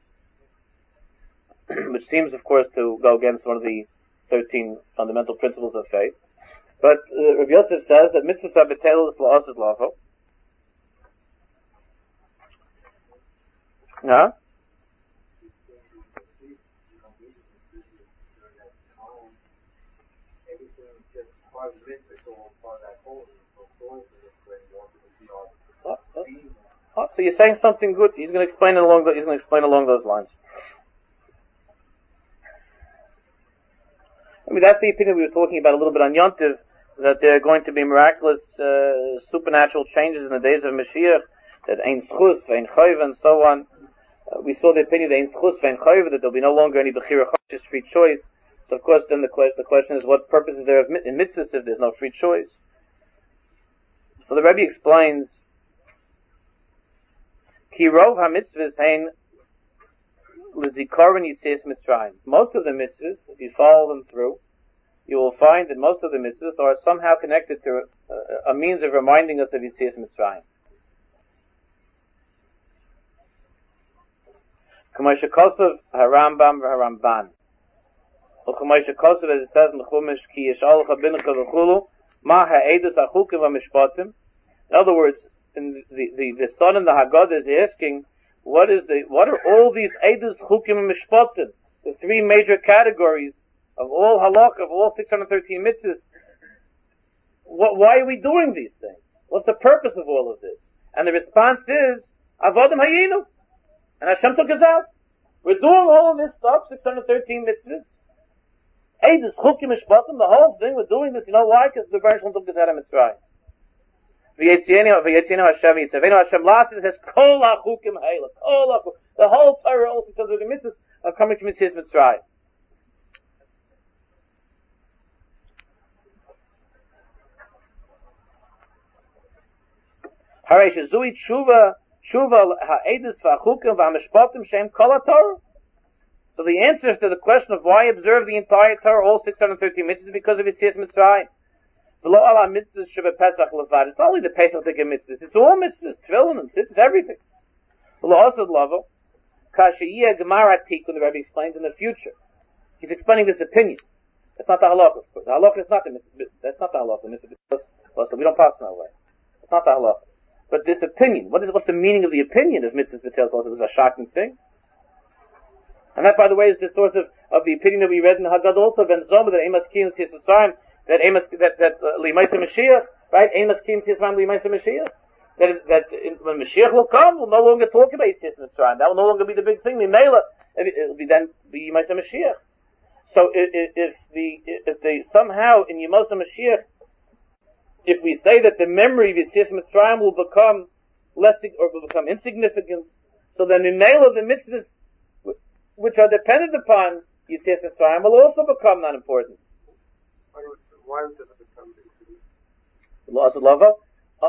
Which seems, of course, to go against one of the thirteen fundamental principles of faith. But uh, Rabbi Yosef says that mitzvahs are betelus la'asad lavo. Yeah? Oh, oh. Oh, so you're saying something good. He's going to explain it along. The, he's going to explain along those lines. I mean, that's the opinion we were talking about a little bit on Yontiv, that there are going to be miraculous, uh, supernatural changes in the days of Mashiach, that ein schus, vein chayv, and so on. Uh, we saw the opinion that ein schus, vein chayv, that there'll be no longer any bechira just free choice. So of course, then the, que- the question is, what purpose is there of mit- in mitzvahs if there's no free choice? So the Rebbe explains, Ki rov ha-mitzvahs hein l'zikaron yitzias Mitzrayim. Most of the mitzvahs, if you follow them through, you will find that most of the mitzvahs are somehow connected to a, a means of reminding us of Yitzias Mitzrayim. K'moshe Kosov HaRambam v'HaRamban. U'k'moshe Kosov, as it says in the Chumash, Ki yish'alach habinucha v'chulu, ma ha'edus ha'chukim v'mishpatim. In other words, in the, the, the son in the Haggadah is asking, what is the, what are all these edus, chukim, and mishpatim? The three major categories of all halakha, of all six hundred thirteen mitzvahs. What, why are we doing these things? What's the purpose of all of this? And the response is, avodim hayinu. And Hashem took us out. We're doing all of this stuff, six hundred thirteen mitzvahs. Edus, chukim, mishpatim, the whole thing, we're doing this, you know why? Because the Baruch Hu took us out of Mitzrayim. V'yetzienu Hashem yitzavenu Hashem last it says kol hachukim hayla, kol hachukim. The whole Torah, all six hundred mitzvahs, are coming from Yitzias Mitzrayim. Haresh zui tshuva tshuva ha'edus v'achukim v'hamishpatim shem kol haTorah. So the answer to the question of why observe the entire Torah, all six hundred thirteen mitzvahs, is because of Yitzias Mitzrayim. It's not only the Pesach Tika mitzvahs, it's all mitzvahs, tefillin and tzitzis, everything. The Rebbe explains in the future. He's explaining this opinion. That's not the halakha, of course. The halakha is not the mitzvah. That's not the halakha. We don't pass in that way. It's not the halakha. But this opinion, what is, what's the meaning of the opinion of mitzvahs b'telas laws? Is a shocking thing. And that, by the way, is the source of, of the opinion that we read in the Haggadah also, Ben Zoma, that Emas Kiyim Tzis Mitzrayim, that Amos, that, that, uh, Limaisa Mashiach, right? Amos Kiyim Tzis Mitzrayim, Limaisa Mashiach. That, that, in, when Mashiach will come, we'll no longer talk about Tzis Mitzrayim. That will no longer be the big thing. Mimela, it'll be then, be Limaisa Mashiach. So, if, if the, if they, somehow, in Yemos Mashiach, if we say that the memory of Tzis Mitzrayim will become less, or will become insignificant, so then Mimela, the mitzvahs, which are dependent upon Yitzias Mitzrayim, will also become not important. Why does it become insignificant? The laws of lava? Uh,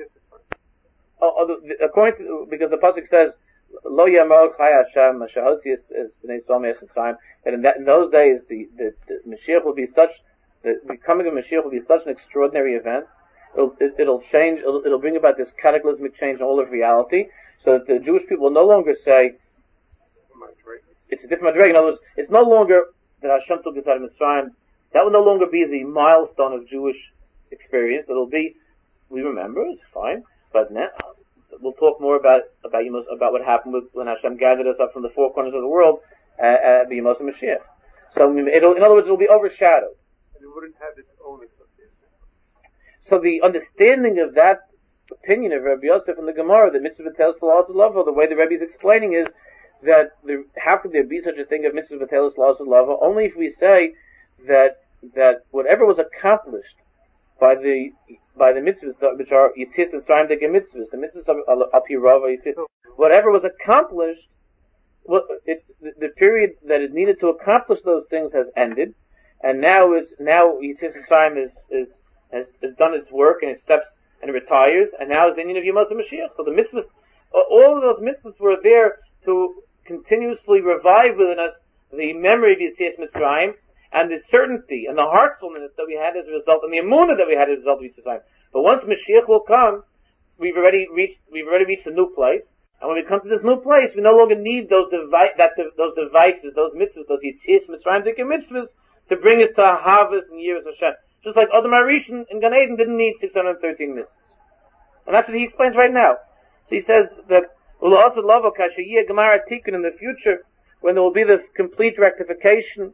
uh, uh, according to, because the pasuk says, Lo Yamor Chai Hashem Shahotzi is Bnei Yisrael Mitzrayim, that in, that in those days the, the, the Mashiach will be such, the, the coming of Mashiach will be such an extraordinary event. It'll, it, it'll change, it'll, it'll bring about this cataclysmic change in all of reality, so that the Jewish people will no longer say, it's a different Madreg. In other words, it's no longer that Hashem took us out of Mitzrayim. That will no longer be the milestone of Jewish experience. It'll be, we remember, it's fine, but now, we'll talk more about, about, about what happened with, when Hashem gathered us up from the four corners of the world, uh, at the Yemos Mashiach. So, it'll, in other words, it'll be overshadowed. And it wouldn't have its own association. So the understanding of that opinion of Rabbi Yosef and the Gemara, that mitzvah tells philosophy love, the way the Rebbe is explaining is, that the, how could there be such a thing of mitzvah v'telos laws of lava? Only if we say that that whatever was accomplished by the by the mitzvahs, which are yitzis and tzarim degem mitzvahs, the mitzvahs of apirava yitzis, whatever was accomplished, well, it, the, the period that it needed to accomplish those things has ended, and now is now yitzis and tzarim is is has, has done its work and it steps and it retires, and now is the union of Yemos Mashiach. So the mitzvahs, all of those mitzvahs were there to continuously revive within us the memory of Yitzias Mitzrayim and the certainty and the heartfulness that we had as a result, and the emunah that we had as a result of Yitzias Mitzrayim. But once Mashiach will come, we've already reached we've already reached a new place, and when we come to this new place, we no longer need those devi- that those devices, those mitzvahs, those Yitzias Mitzrayim mitzvahs to bring us to Ahavas and Yiras Hashem. Just like Adam HaRishon in Gan Eden didn't need six hundred thirteen mitzvahs. And that's what he explains right now. So he says that in the future, when there will be the complete rectification,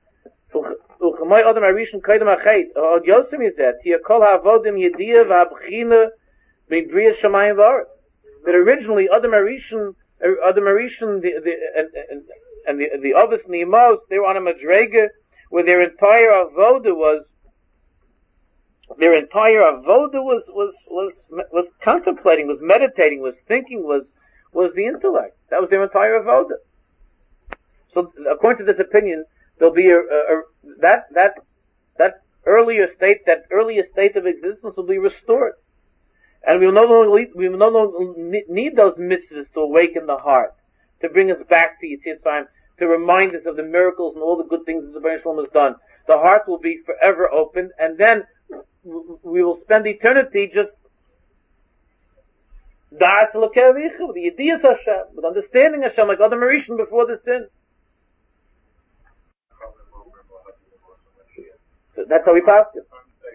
that originally Adam HaRishon, Adam HaRishon, the, the, and, and, and the, the Avos and the Imos, they were on a madrega where their entire avoda was, their entire avoda was, was, was, was contemplating, was meditating, was thinking, was, was the intellect. That was their entire avoda. So, according to this opinion, there'll be a, a, a that, that, that earlier state, that earlier state of existence will be restored. And we will no longer, we will no longer need those mitzvahs to awaken the heart, to bring us back to Yitzhak time, to remind us of the miracles and all the good things that the Baruch Shalom has done. The heart will be forever opened, and then we will spend eternity just Das Elokeinu, with the Yediyas Hashem, with understanding Hashem, like Adam HaRishon before the sin. That's how we pass it.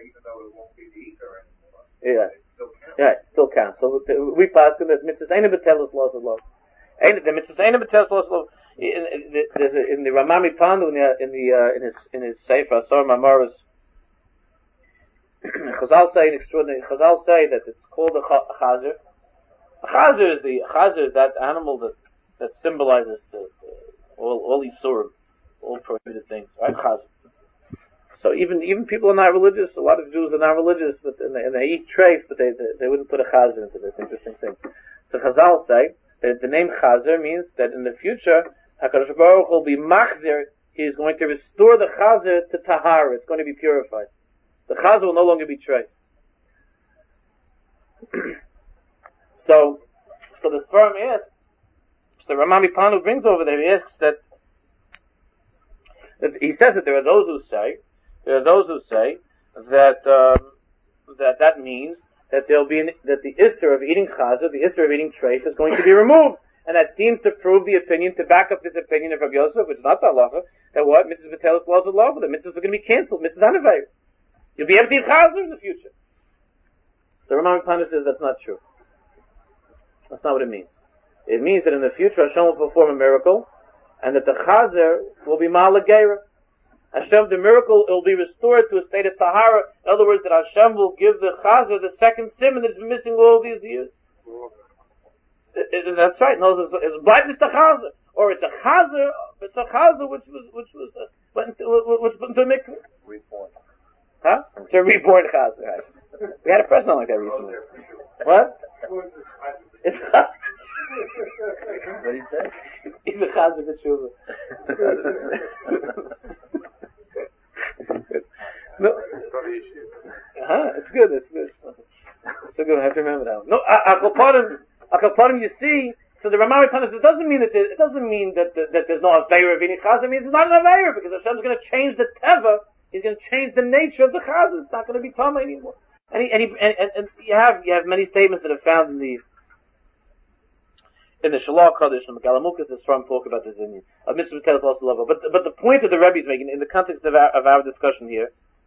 Yeah. Yeah, it still counts. So we pass it that mitzvahs ain't betelos laws of love. Ain't the mitzvahs ain't betelos laws of love. There's a, in the Ramami Pandu in the in the uh, in his in his Sefer Asar Mamaros, Chazal say an extraordinary. Chazal say that it's called a chazer. A chazer is the a chazer is that animal that that symbolizes the, the all all isurim, all prohibited things. Right, chazer. So even even people are not religious. A lot of Jews are not religious, but and they, and they eat treif, but they, they they wouldn't put a chazer into this. Interesting thing. So Chazal say that the name chazer means that in the future HaKadosh Baruch will be machzer. He is going to restore the chazer to tahara. It's going to be purified. The chazer will no longer be treif. so, so the Sfarim asks. So the Ramami Panu brings over there. He asks that, that he says that there are those who say. There are those who say that um, that that means that there'll be an, that the issur of eating chazer, the issur of eating treif, is going to be removed, and that seems to prove the opinion, to back up this opinion of Rabbi Yosef, which is not the halacha, that what mitzvahs betelos laws of love, the mitzvahs are going to be cancelled, mitzvahs anavayos. You'll be able to eat chazer in the future. So Ramami Panu says that's not true. That's not what it means. It means that in the future Hashem will perform a miracle, and that the chazer will be malagera. Hashem, the miracle, it will be restored to a state of tahara. In other words, that Hashem will give the chazer the second simon that's been missing all these years. It, it, that's right. No, it's, it's blindness to chazer, or it's a chazer. It's a chazer which was which was uh, went into, which went into a mikveh. Reborn. Huh? It's a reborn chazer. Right? We had a president like that recently. What? It's chazer. What did he say? He's a chazer b'tshuva. No. Uh-huh, it's good, it's good. It's a good, I have to remember that one. No, Akaparim, Akaparim, you see, so the Ramami Panas, it doesn't mean that there, it doesn't mean that, that, that there's no Aveira of eating Chazah. It means it's not an Aveira, because Hashem's going to change the Teva, He's going to change the nature of the Chazah. It's not going to be Tama anymore. And, he, and, he, and, and, and you have, you have many statements that are found in the, in the Shalach Kodesh and Megalamukas, the Sfarim talk about this in of Mitzvah Betelos Laws of Love. But, but the point that the Rebbe is making, in the context of our, of our discussion here,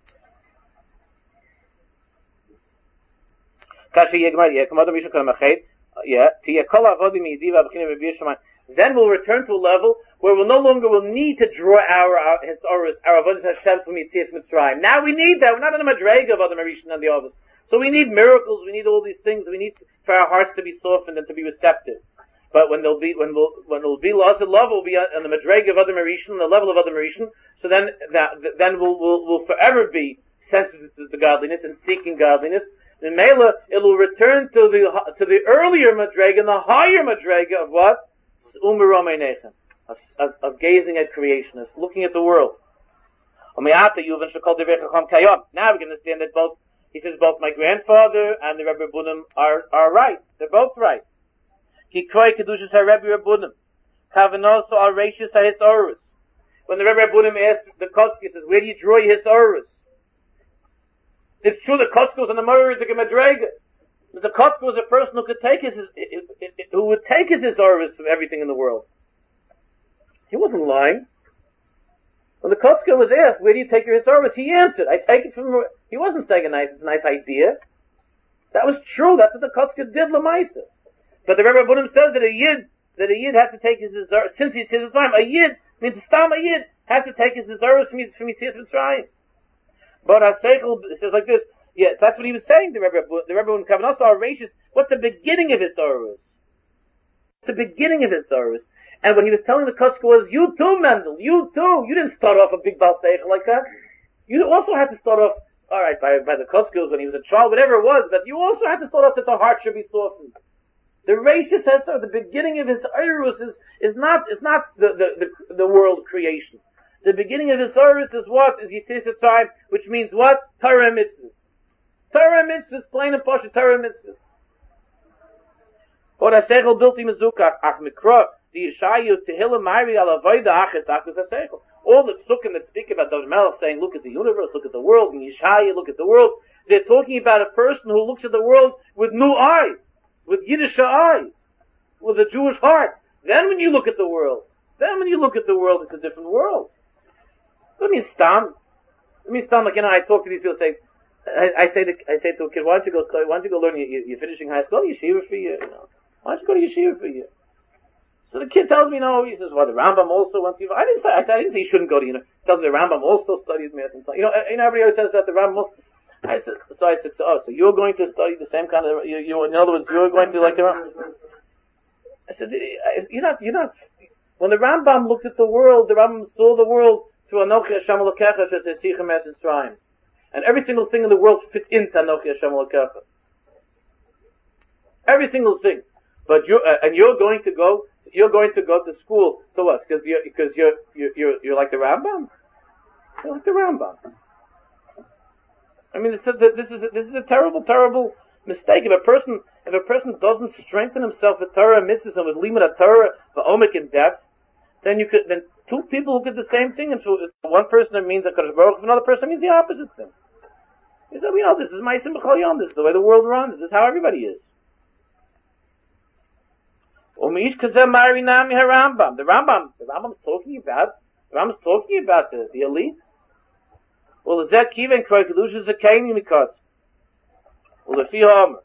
then we'll return to a level where we'll no longer will need to draw our, our his our avodas Hashem from Yetzias Mitzrayim. Now we need that. We're not in a madrega of Adam HaRishon and the others. So we need miracles. We need all these things. We need for our hearts to be softened and to be receptive. But when there'll be when we'll when it'll be lost of love, we'll be on the madrega of Adam HaRishon, on the level of Adam HaRishon. So then that then we'll we'll we'll forever be sensitive to the godliness and seeking godliness. In Mela, it will return to the to the earlier madrega and the higher madrega of what? Of, of, of gazing at creation, of looking at the world. Now we can understand that both, he says both my grandfather and the Rebbe Rabbunim are, are right. They're both right. When the Rebbe Rabbunim asked the Kotzke, he says, where do you draw your Hisorus? It's true that Kotzke was on the Murray to Madrega. But the Kotzke was a person who could take his, who would take his Hisorus from everything in the world. He wasn't lying. When the Kotzker was asked, where do you take your Hisaurus? He answered, I take it from, he wasn't saying a nice, it's a nice idea. That was true, that's what the Kotzker did, Lamaisa. But the Rebbe Rabbunim says that a Yid, that a Yid had to take his Hisaurus, since it's his time, a Yid, means Stam a Yid, had to take his Hisaurus from Yitzias Mitzrayim. But HaSeichel says like this, yeah, that's what he was saying, the Rebbe, the Rebbe when Kavanah are racist, what's the beginning of Hisaurus? The beginning of Hisaurus. And what he was telling the Kotzker was, you too, Mendel, you too, you didn't start off a big Baal Seichel like that. You also had to start off, alright, by, by the Kotzker when he was a child, whatever it was, but you also had to start off that the heart should be softened. The racist says so, the beginning of his Eirus is, is not, is not the, the, the, the world creation. The beginning of his Eirus is what? Is Yitzis time, which means what? Torah mitzvahs. Torah mitzvahs, plain and posh, Torah mitzvahs. Or HaSeichel built him a zukach, ach mikra, the Yeshayu tehillah mari al avoida achet akus HaSeichel. All the psukim that speak about David Melech saying, look at the universe, look at the world, and Yeshayu, look at the world, they're talking about a person who looks at the world with new eyes, with Yiddish eyes, with a Jewish heart. Then when you look at the world, then when you look at the world, it's a different world. Let me stand. Let me stand, like, you know, I talk to these people, say, I, I say to, I say to a kid, why don't you go, why don't you go learn, you, you're finishing high school, yeshiva for you, you know. Why don't you go to yeshiva for you? So the kid tells me, no, he says, well, the Rambam also went to, I didn't say, I said, I didn't say he shouldn't go to, you know, he tells me the Rambam also studied math and so, you know, you know, everybody always says that the Rambam, I said, so I said, so, oh, so you're going to study the same kind of, you, you, in other words, you're going to like the Rambam. I said, you're not, you're not, when the Rambam looked at the world, the Rambam saw the world through Anochi Hashem Elokecha, Shesechem Es Yisraim. And every single thing in the world fits into Anochi Hashem Elokecha. Every single thing. But you uh, and you're going to go, you're going to go to school to what? Because you're, because you're, you're, you're, you're like the Rambam? You're like the Rambam. I mean, this is, this is, a, this is a terrible, terrible mistake. If a person, if a person doesn't strengthen himself with Torah mitzvahs and with limud Torah, the omek in depth, then you could, then two people look at the same thing, and so one person that means HaKadosh Baruch Hu, another person means the opposite thing. He said, we know this is Ma'asim B'chol Yom, this is the way the world runs, this is how everybody is. The Rambam, the Rambam, the Rambam's talking about, the Rambam's talking about the, the elite. Well, the Zek Kiva and Kroy Kedusha is a Kaini Mikot. Well, the Fi Ha'omer.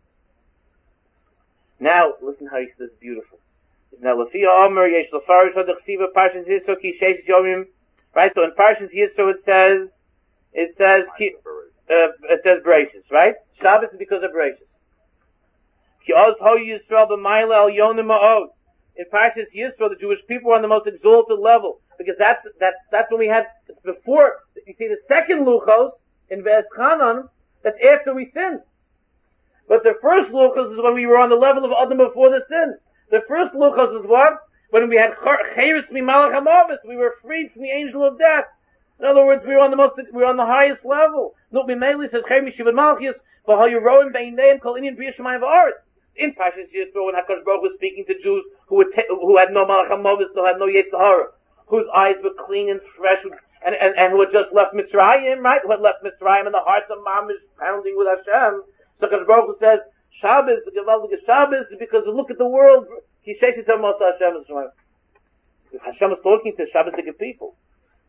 Now, listen how he says this is beautiful. It's now, Lefi Ha'omer, Yesh Lefarish Hadach Siva, Parshas Yisro, Ki Sheish Yomim. Right? So in Parshas Yisro it says, it says, uh, it says braces, right? Shabbos is because of braces. Ki Oz Ho Yisrael B'mayla Al Yonim Ma'od. In Parshas Yisro, the Jewish people were on the most exalted level. Because that's, that's, that's when we had, before, you see the second Luchos, in Ve'eschanan, that's after we sinned. But the first Luchos is when we were on the level of Adam before the sin. The first Luchos is what? When we had Cheirus Mimalach HaMavis, we were freed from the angel of death. In other words, we were on the most, we were on the highest level. Nuk Mimeli says, Cheir Mishivad Malchias, V'ho Yeroim Beineim Kol Inyan B'Yeh Shemayim V'Aretz. In Parshas Yisro, when HaKadosh Baruch was speaking to Jews who, would ta- who had no Malach HaMavis, who had no Yetzer Hara, whose eyes were clean and fresh, and, and, and who had just left Mitzrayim, right? Who had left Mitzrayim, and the hearts of Mamish pounding with Hashem. So HaKadosh Baruch Hu says, Shabbos, the Gevaldige Shabbos, because look at the world. He says Hashem Hashem is talking to Shabbos-dige people.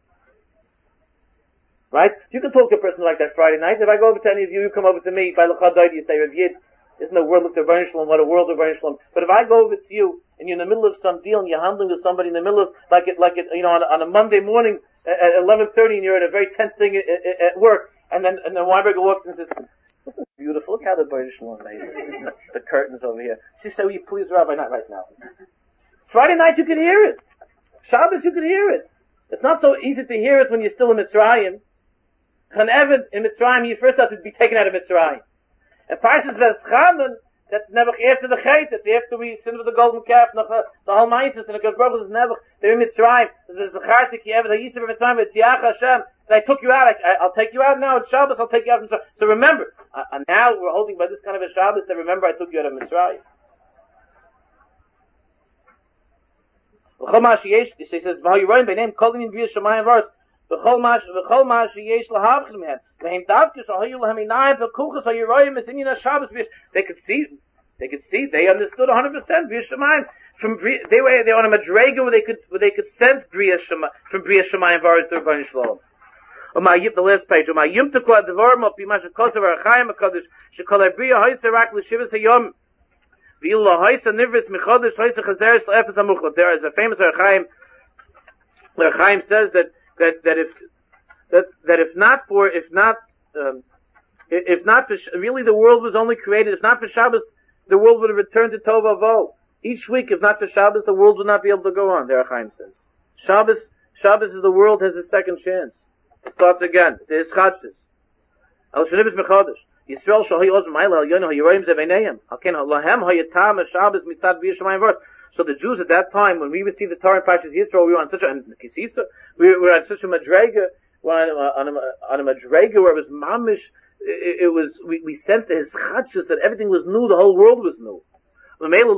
Right? You can talk to a person like that Friday night. If I go over to any of you, you come over to me, by L'chadaydi, you say, Rav Yid, isn't the world of the Rebbeinu Shalom, what a world of Rebbeinu Shalom. But if I go over to you, and you're in the middle of some deal, and you're handling with somebody in the middle of, like it, like it, you know, on, on a Monday morning, at eleven thirty, and you're at a very tense thing at, at, at work, and then, and then Weinberger walks in and says, this is beautiful, look how the Rebbeinu Shalom made it. The curtains over here. She said, will you please, Rabbi, not right now. Friday night you could hear it. Shabbos you could hear it. It's not so easy to hear it when you're still in Mitzrayim. Chan Eved in Mitzrayim, you first have to be taken out of Mitzrayim. And Parshas Veschanan, that's never after the Chet, that's after we sin with the golden calf, the, the whole Maisis, and the God Baruch is never, they're in Mitzrayim. There's a Zachartik, Eved, HaYisrael in Mitzrayim, it's Yach Hashem, and I took you out, I, I'll take you out now, it's Shabbos, I'll take you out of Mitzrayim. So remember, uh, and now we're holding by this kind of a Shabbos, that remember I took you out of Mitzrayim. He says, "V'ho Yeroim b'nei Kol Inyan B'Yeh Shemayim V'Aretz, v'chol ma v'chol ma sheyesh lahavchim mehem, v'hem davke shahayu lahem inayim v'kuchas haYeroim es inyan haShabbos." They could see, they could see, they understood one hundred percent B'Yeh Shemayim. from they were they were on a madrega where they could where they could sense Bria Shema from Bria Shemayim Varetz to Rebbeinu Shalom. On my the last page, on my Yom Tekla Devarim of Pimash Kosav Archaim Hakadosh Shekol Bria Hoyser Rak L'Shivas Hayom V'Ila Hoyser Nivris Michodesh Hoyser Chazeres L'Efes Hamuchlat. There is a famous Archaim. Archaim says that that that if that that if not for if not um, if not for really the world was only created if not for Shabbos the world would have returned to Tov Avo. Each week, if not for Shabbos, the world would not be able to go on. There, Chaim says. Shabbos, Shabbos is the world has a second chance. It starts again. It's Chatzis. Al Shnibis Mechodesh. Yisrael shal hay oz ma'ila al yono hayorim zevenayim. Al ken lahem hayatam Shabbos mitzad b'yir shemayim v'art. So the Jews at that time, when we received the Torah in Parshas Yisrael, we were on such a, and Kisisa, we were on such a madrega, we were on a, on a, on a madrega where it was mamish, it, it was, we, we sensed his Chatzis that everything was new, the whole world was new. Therefore,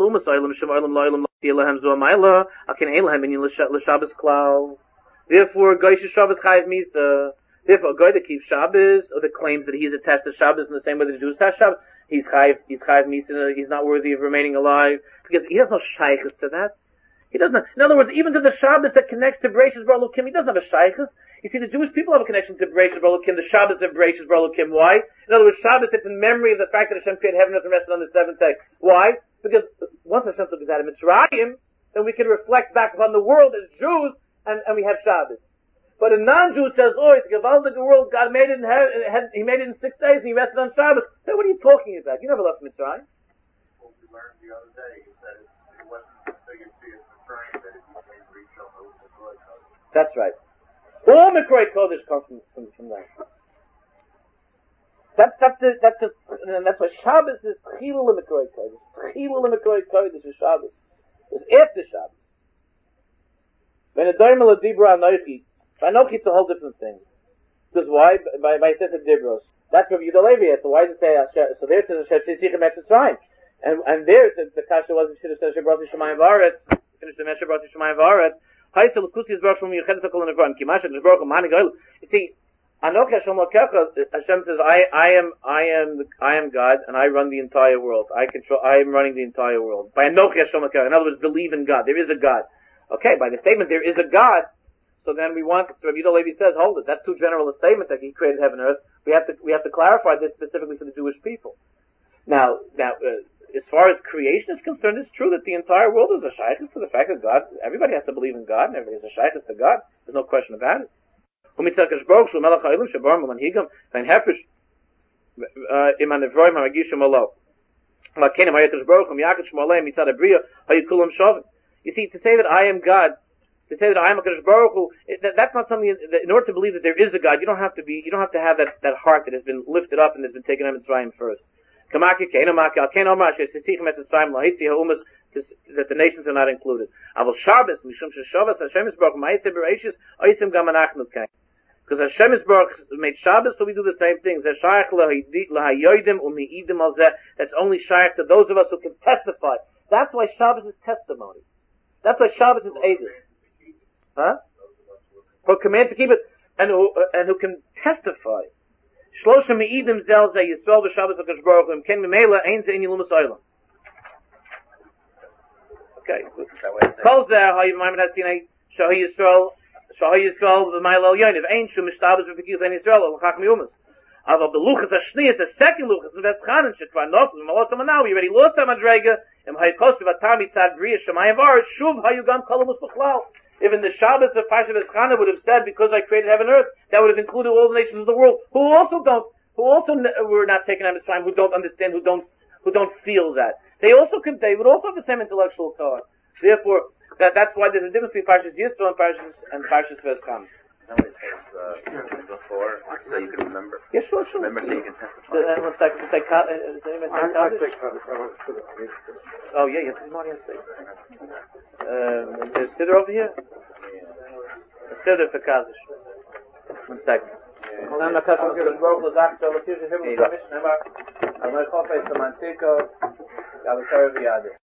Goy Shabbos Chayiv Misa. Therefore, a guy that keeps Shabbos, or that claims that he is attached to Shabbos in the same way that the Jews attach Shabbos, he's Chayiv, he's Chayiv Misa, he's not worthy of remaining alive, because he has no shaykhs to that. He doesn't, in other words, even to the Shabbos that connects to Bereishis Bar Elokim, he doesn't have a shaykhs. You see, the Jewish people have a connection to Bereishis Bar Elokim, the Shabbos of Bereishis Bar Elokim. Why? In other words, Shabbos, it's in memory of the fact that Hashem created heaven and earth and rested on the seventh day. Why? Because once Hashem took us out of Mitzrayim, then we can reflect back upon the world as Jews, and, and we have Shabbos. But a non-Jew says, oh, it's a Gavaldik world, God made it in heaven, He made it in six days, and He rested on Shabbos. So what are you talking about? You never left Mitzrayim. Well, we learned the other day that it wasn't until you see it in Mitzrayim that it became Rishon Mikroy Kodesh. That's right. All Mikroy Kodesh comes from, from, from that. That's, that's the, that's the, and that's why Shabbos is Chilul Mikroy Kodesh. Chilul Mikroy Kodesh is Shabbos. It's after Shabbos. When a Doim El Dibra Anochi, Anochi it's a whole different thing. Because why? By, by it says it Dibros. That's what Yehuda Levi has. So why does it say, so there it says Hashem Tzichem Etzrayim. And, and there, the, the Kasha was, it should have said Shabrasi Shemayim V'aretz, finish the Mesha Shabrasi Shemayim V'aretz. Haisel Lukusi is Baruch Shem Yuchedes HaKol Nevram, Kimashak Nishbaruch Mani Goyel. You see, Anochi Hashem Lakecha, Hashem says, I, I am, I am, I am God, and I run the entire world. I control, I am running the entire world. By Anochi Hashem Lakecha, in other words, believe in God. There is a God. Okay, by the statement, there is a God, so then we want, so Rabbi Yehuda Levi says, hold it, that's too general a statement that He created heaven and earth. We have to, we have to clarify this specifically for the Jewish people. Now, now, uh, as far as creation is concerned, it's true that the entire world is a shaykhus to the fact that God, everybody has to believe in God, and everybody is a shaykhus to God. There's no question about it. Uh, in You see, to say that I am God, to say that I am a Kadosh Baruch Hu, that, that's not something that, in order to believe that there is a God, you don't have to be, you don't have to have that, that heart that has been lifted up and has been taken out of Mitzrayim first. That the nations are not included. Because Hashem is Baruch made Shabbos, so we do the same things. That's only shaykh to those of us who can testify. That's why Shabbos is testimony. That's why Shabbos is Eidos. Huh? For command to keep it, and who, uh, and who can testify. Shlosha me'idim zel ze Yisrael v'Shabbos v'Kadosh Baruch Hu ken memela ein ze in Yilumas Olam. Okay. Kol zeh ha'yiv ma'amed hatinei shahi Yisrael shahi Yisrael v'mayla yoniv ein shum mishtabos v'fikiyus ein Yisrael l'chach mi'umas. Aval the luchas hashnias, the second luchas in Ves Chanan shekvar nof v'malos amanav. We already lost our madrega. Im haykosav atami tzad bria shemayim v'aretz shuv hayu gam kolamus b'chlal. Even the Shabbos of Parshat Ves Chanan would have said, because I created heaven and earth, that would have included all the nations of the world, who also don't, who also n- were not taken out of time, who don't understand, who don't, who don't feel that. They also can, they would also have the same intellectual power. Therefore, that, that's why there's a difference between Parshas Yisro and Parshas, and Parshas Ves Chanan. Somebody says, uh, before, so you can remember. Yeah, sure, sure. Remember so you can testify. The, uh, one second, the psycho- uh, is anyone I, I psychologist? say Kaddish. I want to sit up. I need to sit up. Oh, yeah, yeah, Marty has to say. Um, there's Siddur over here? A Siddur for Kaddish. One second. Now, my cousin, Kadosh Baruch Hu, Zach, so let's use the Hebrew Commission. I'm going to call face the Mantico, Galatari V'Yadir.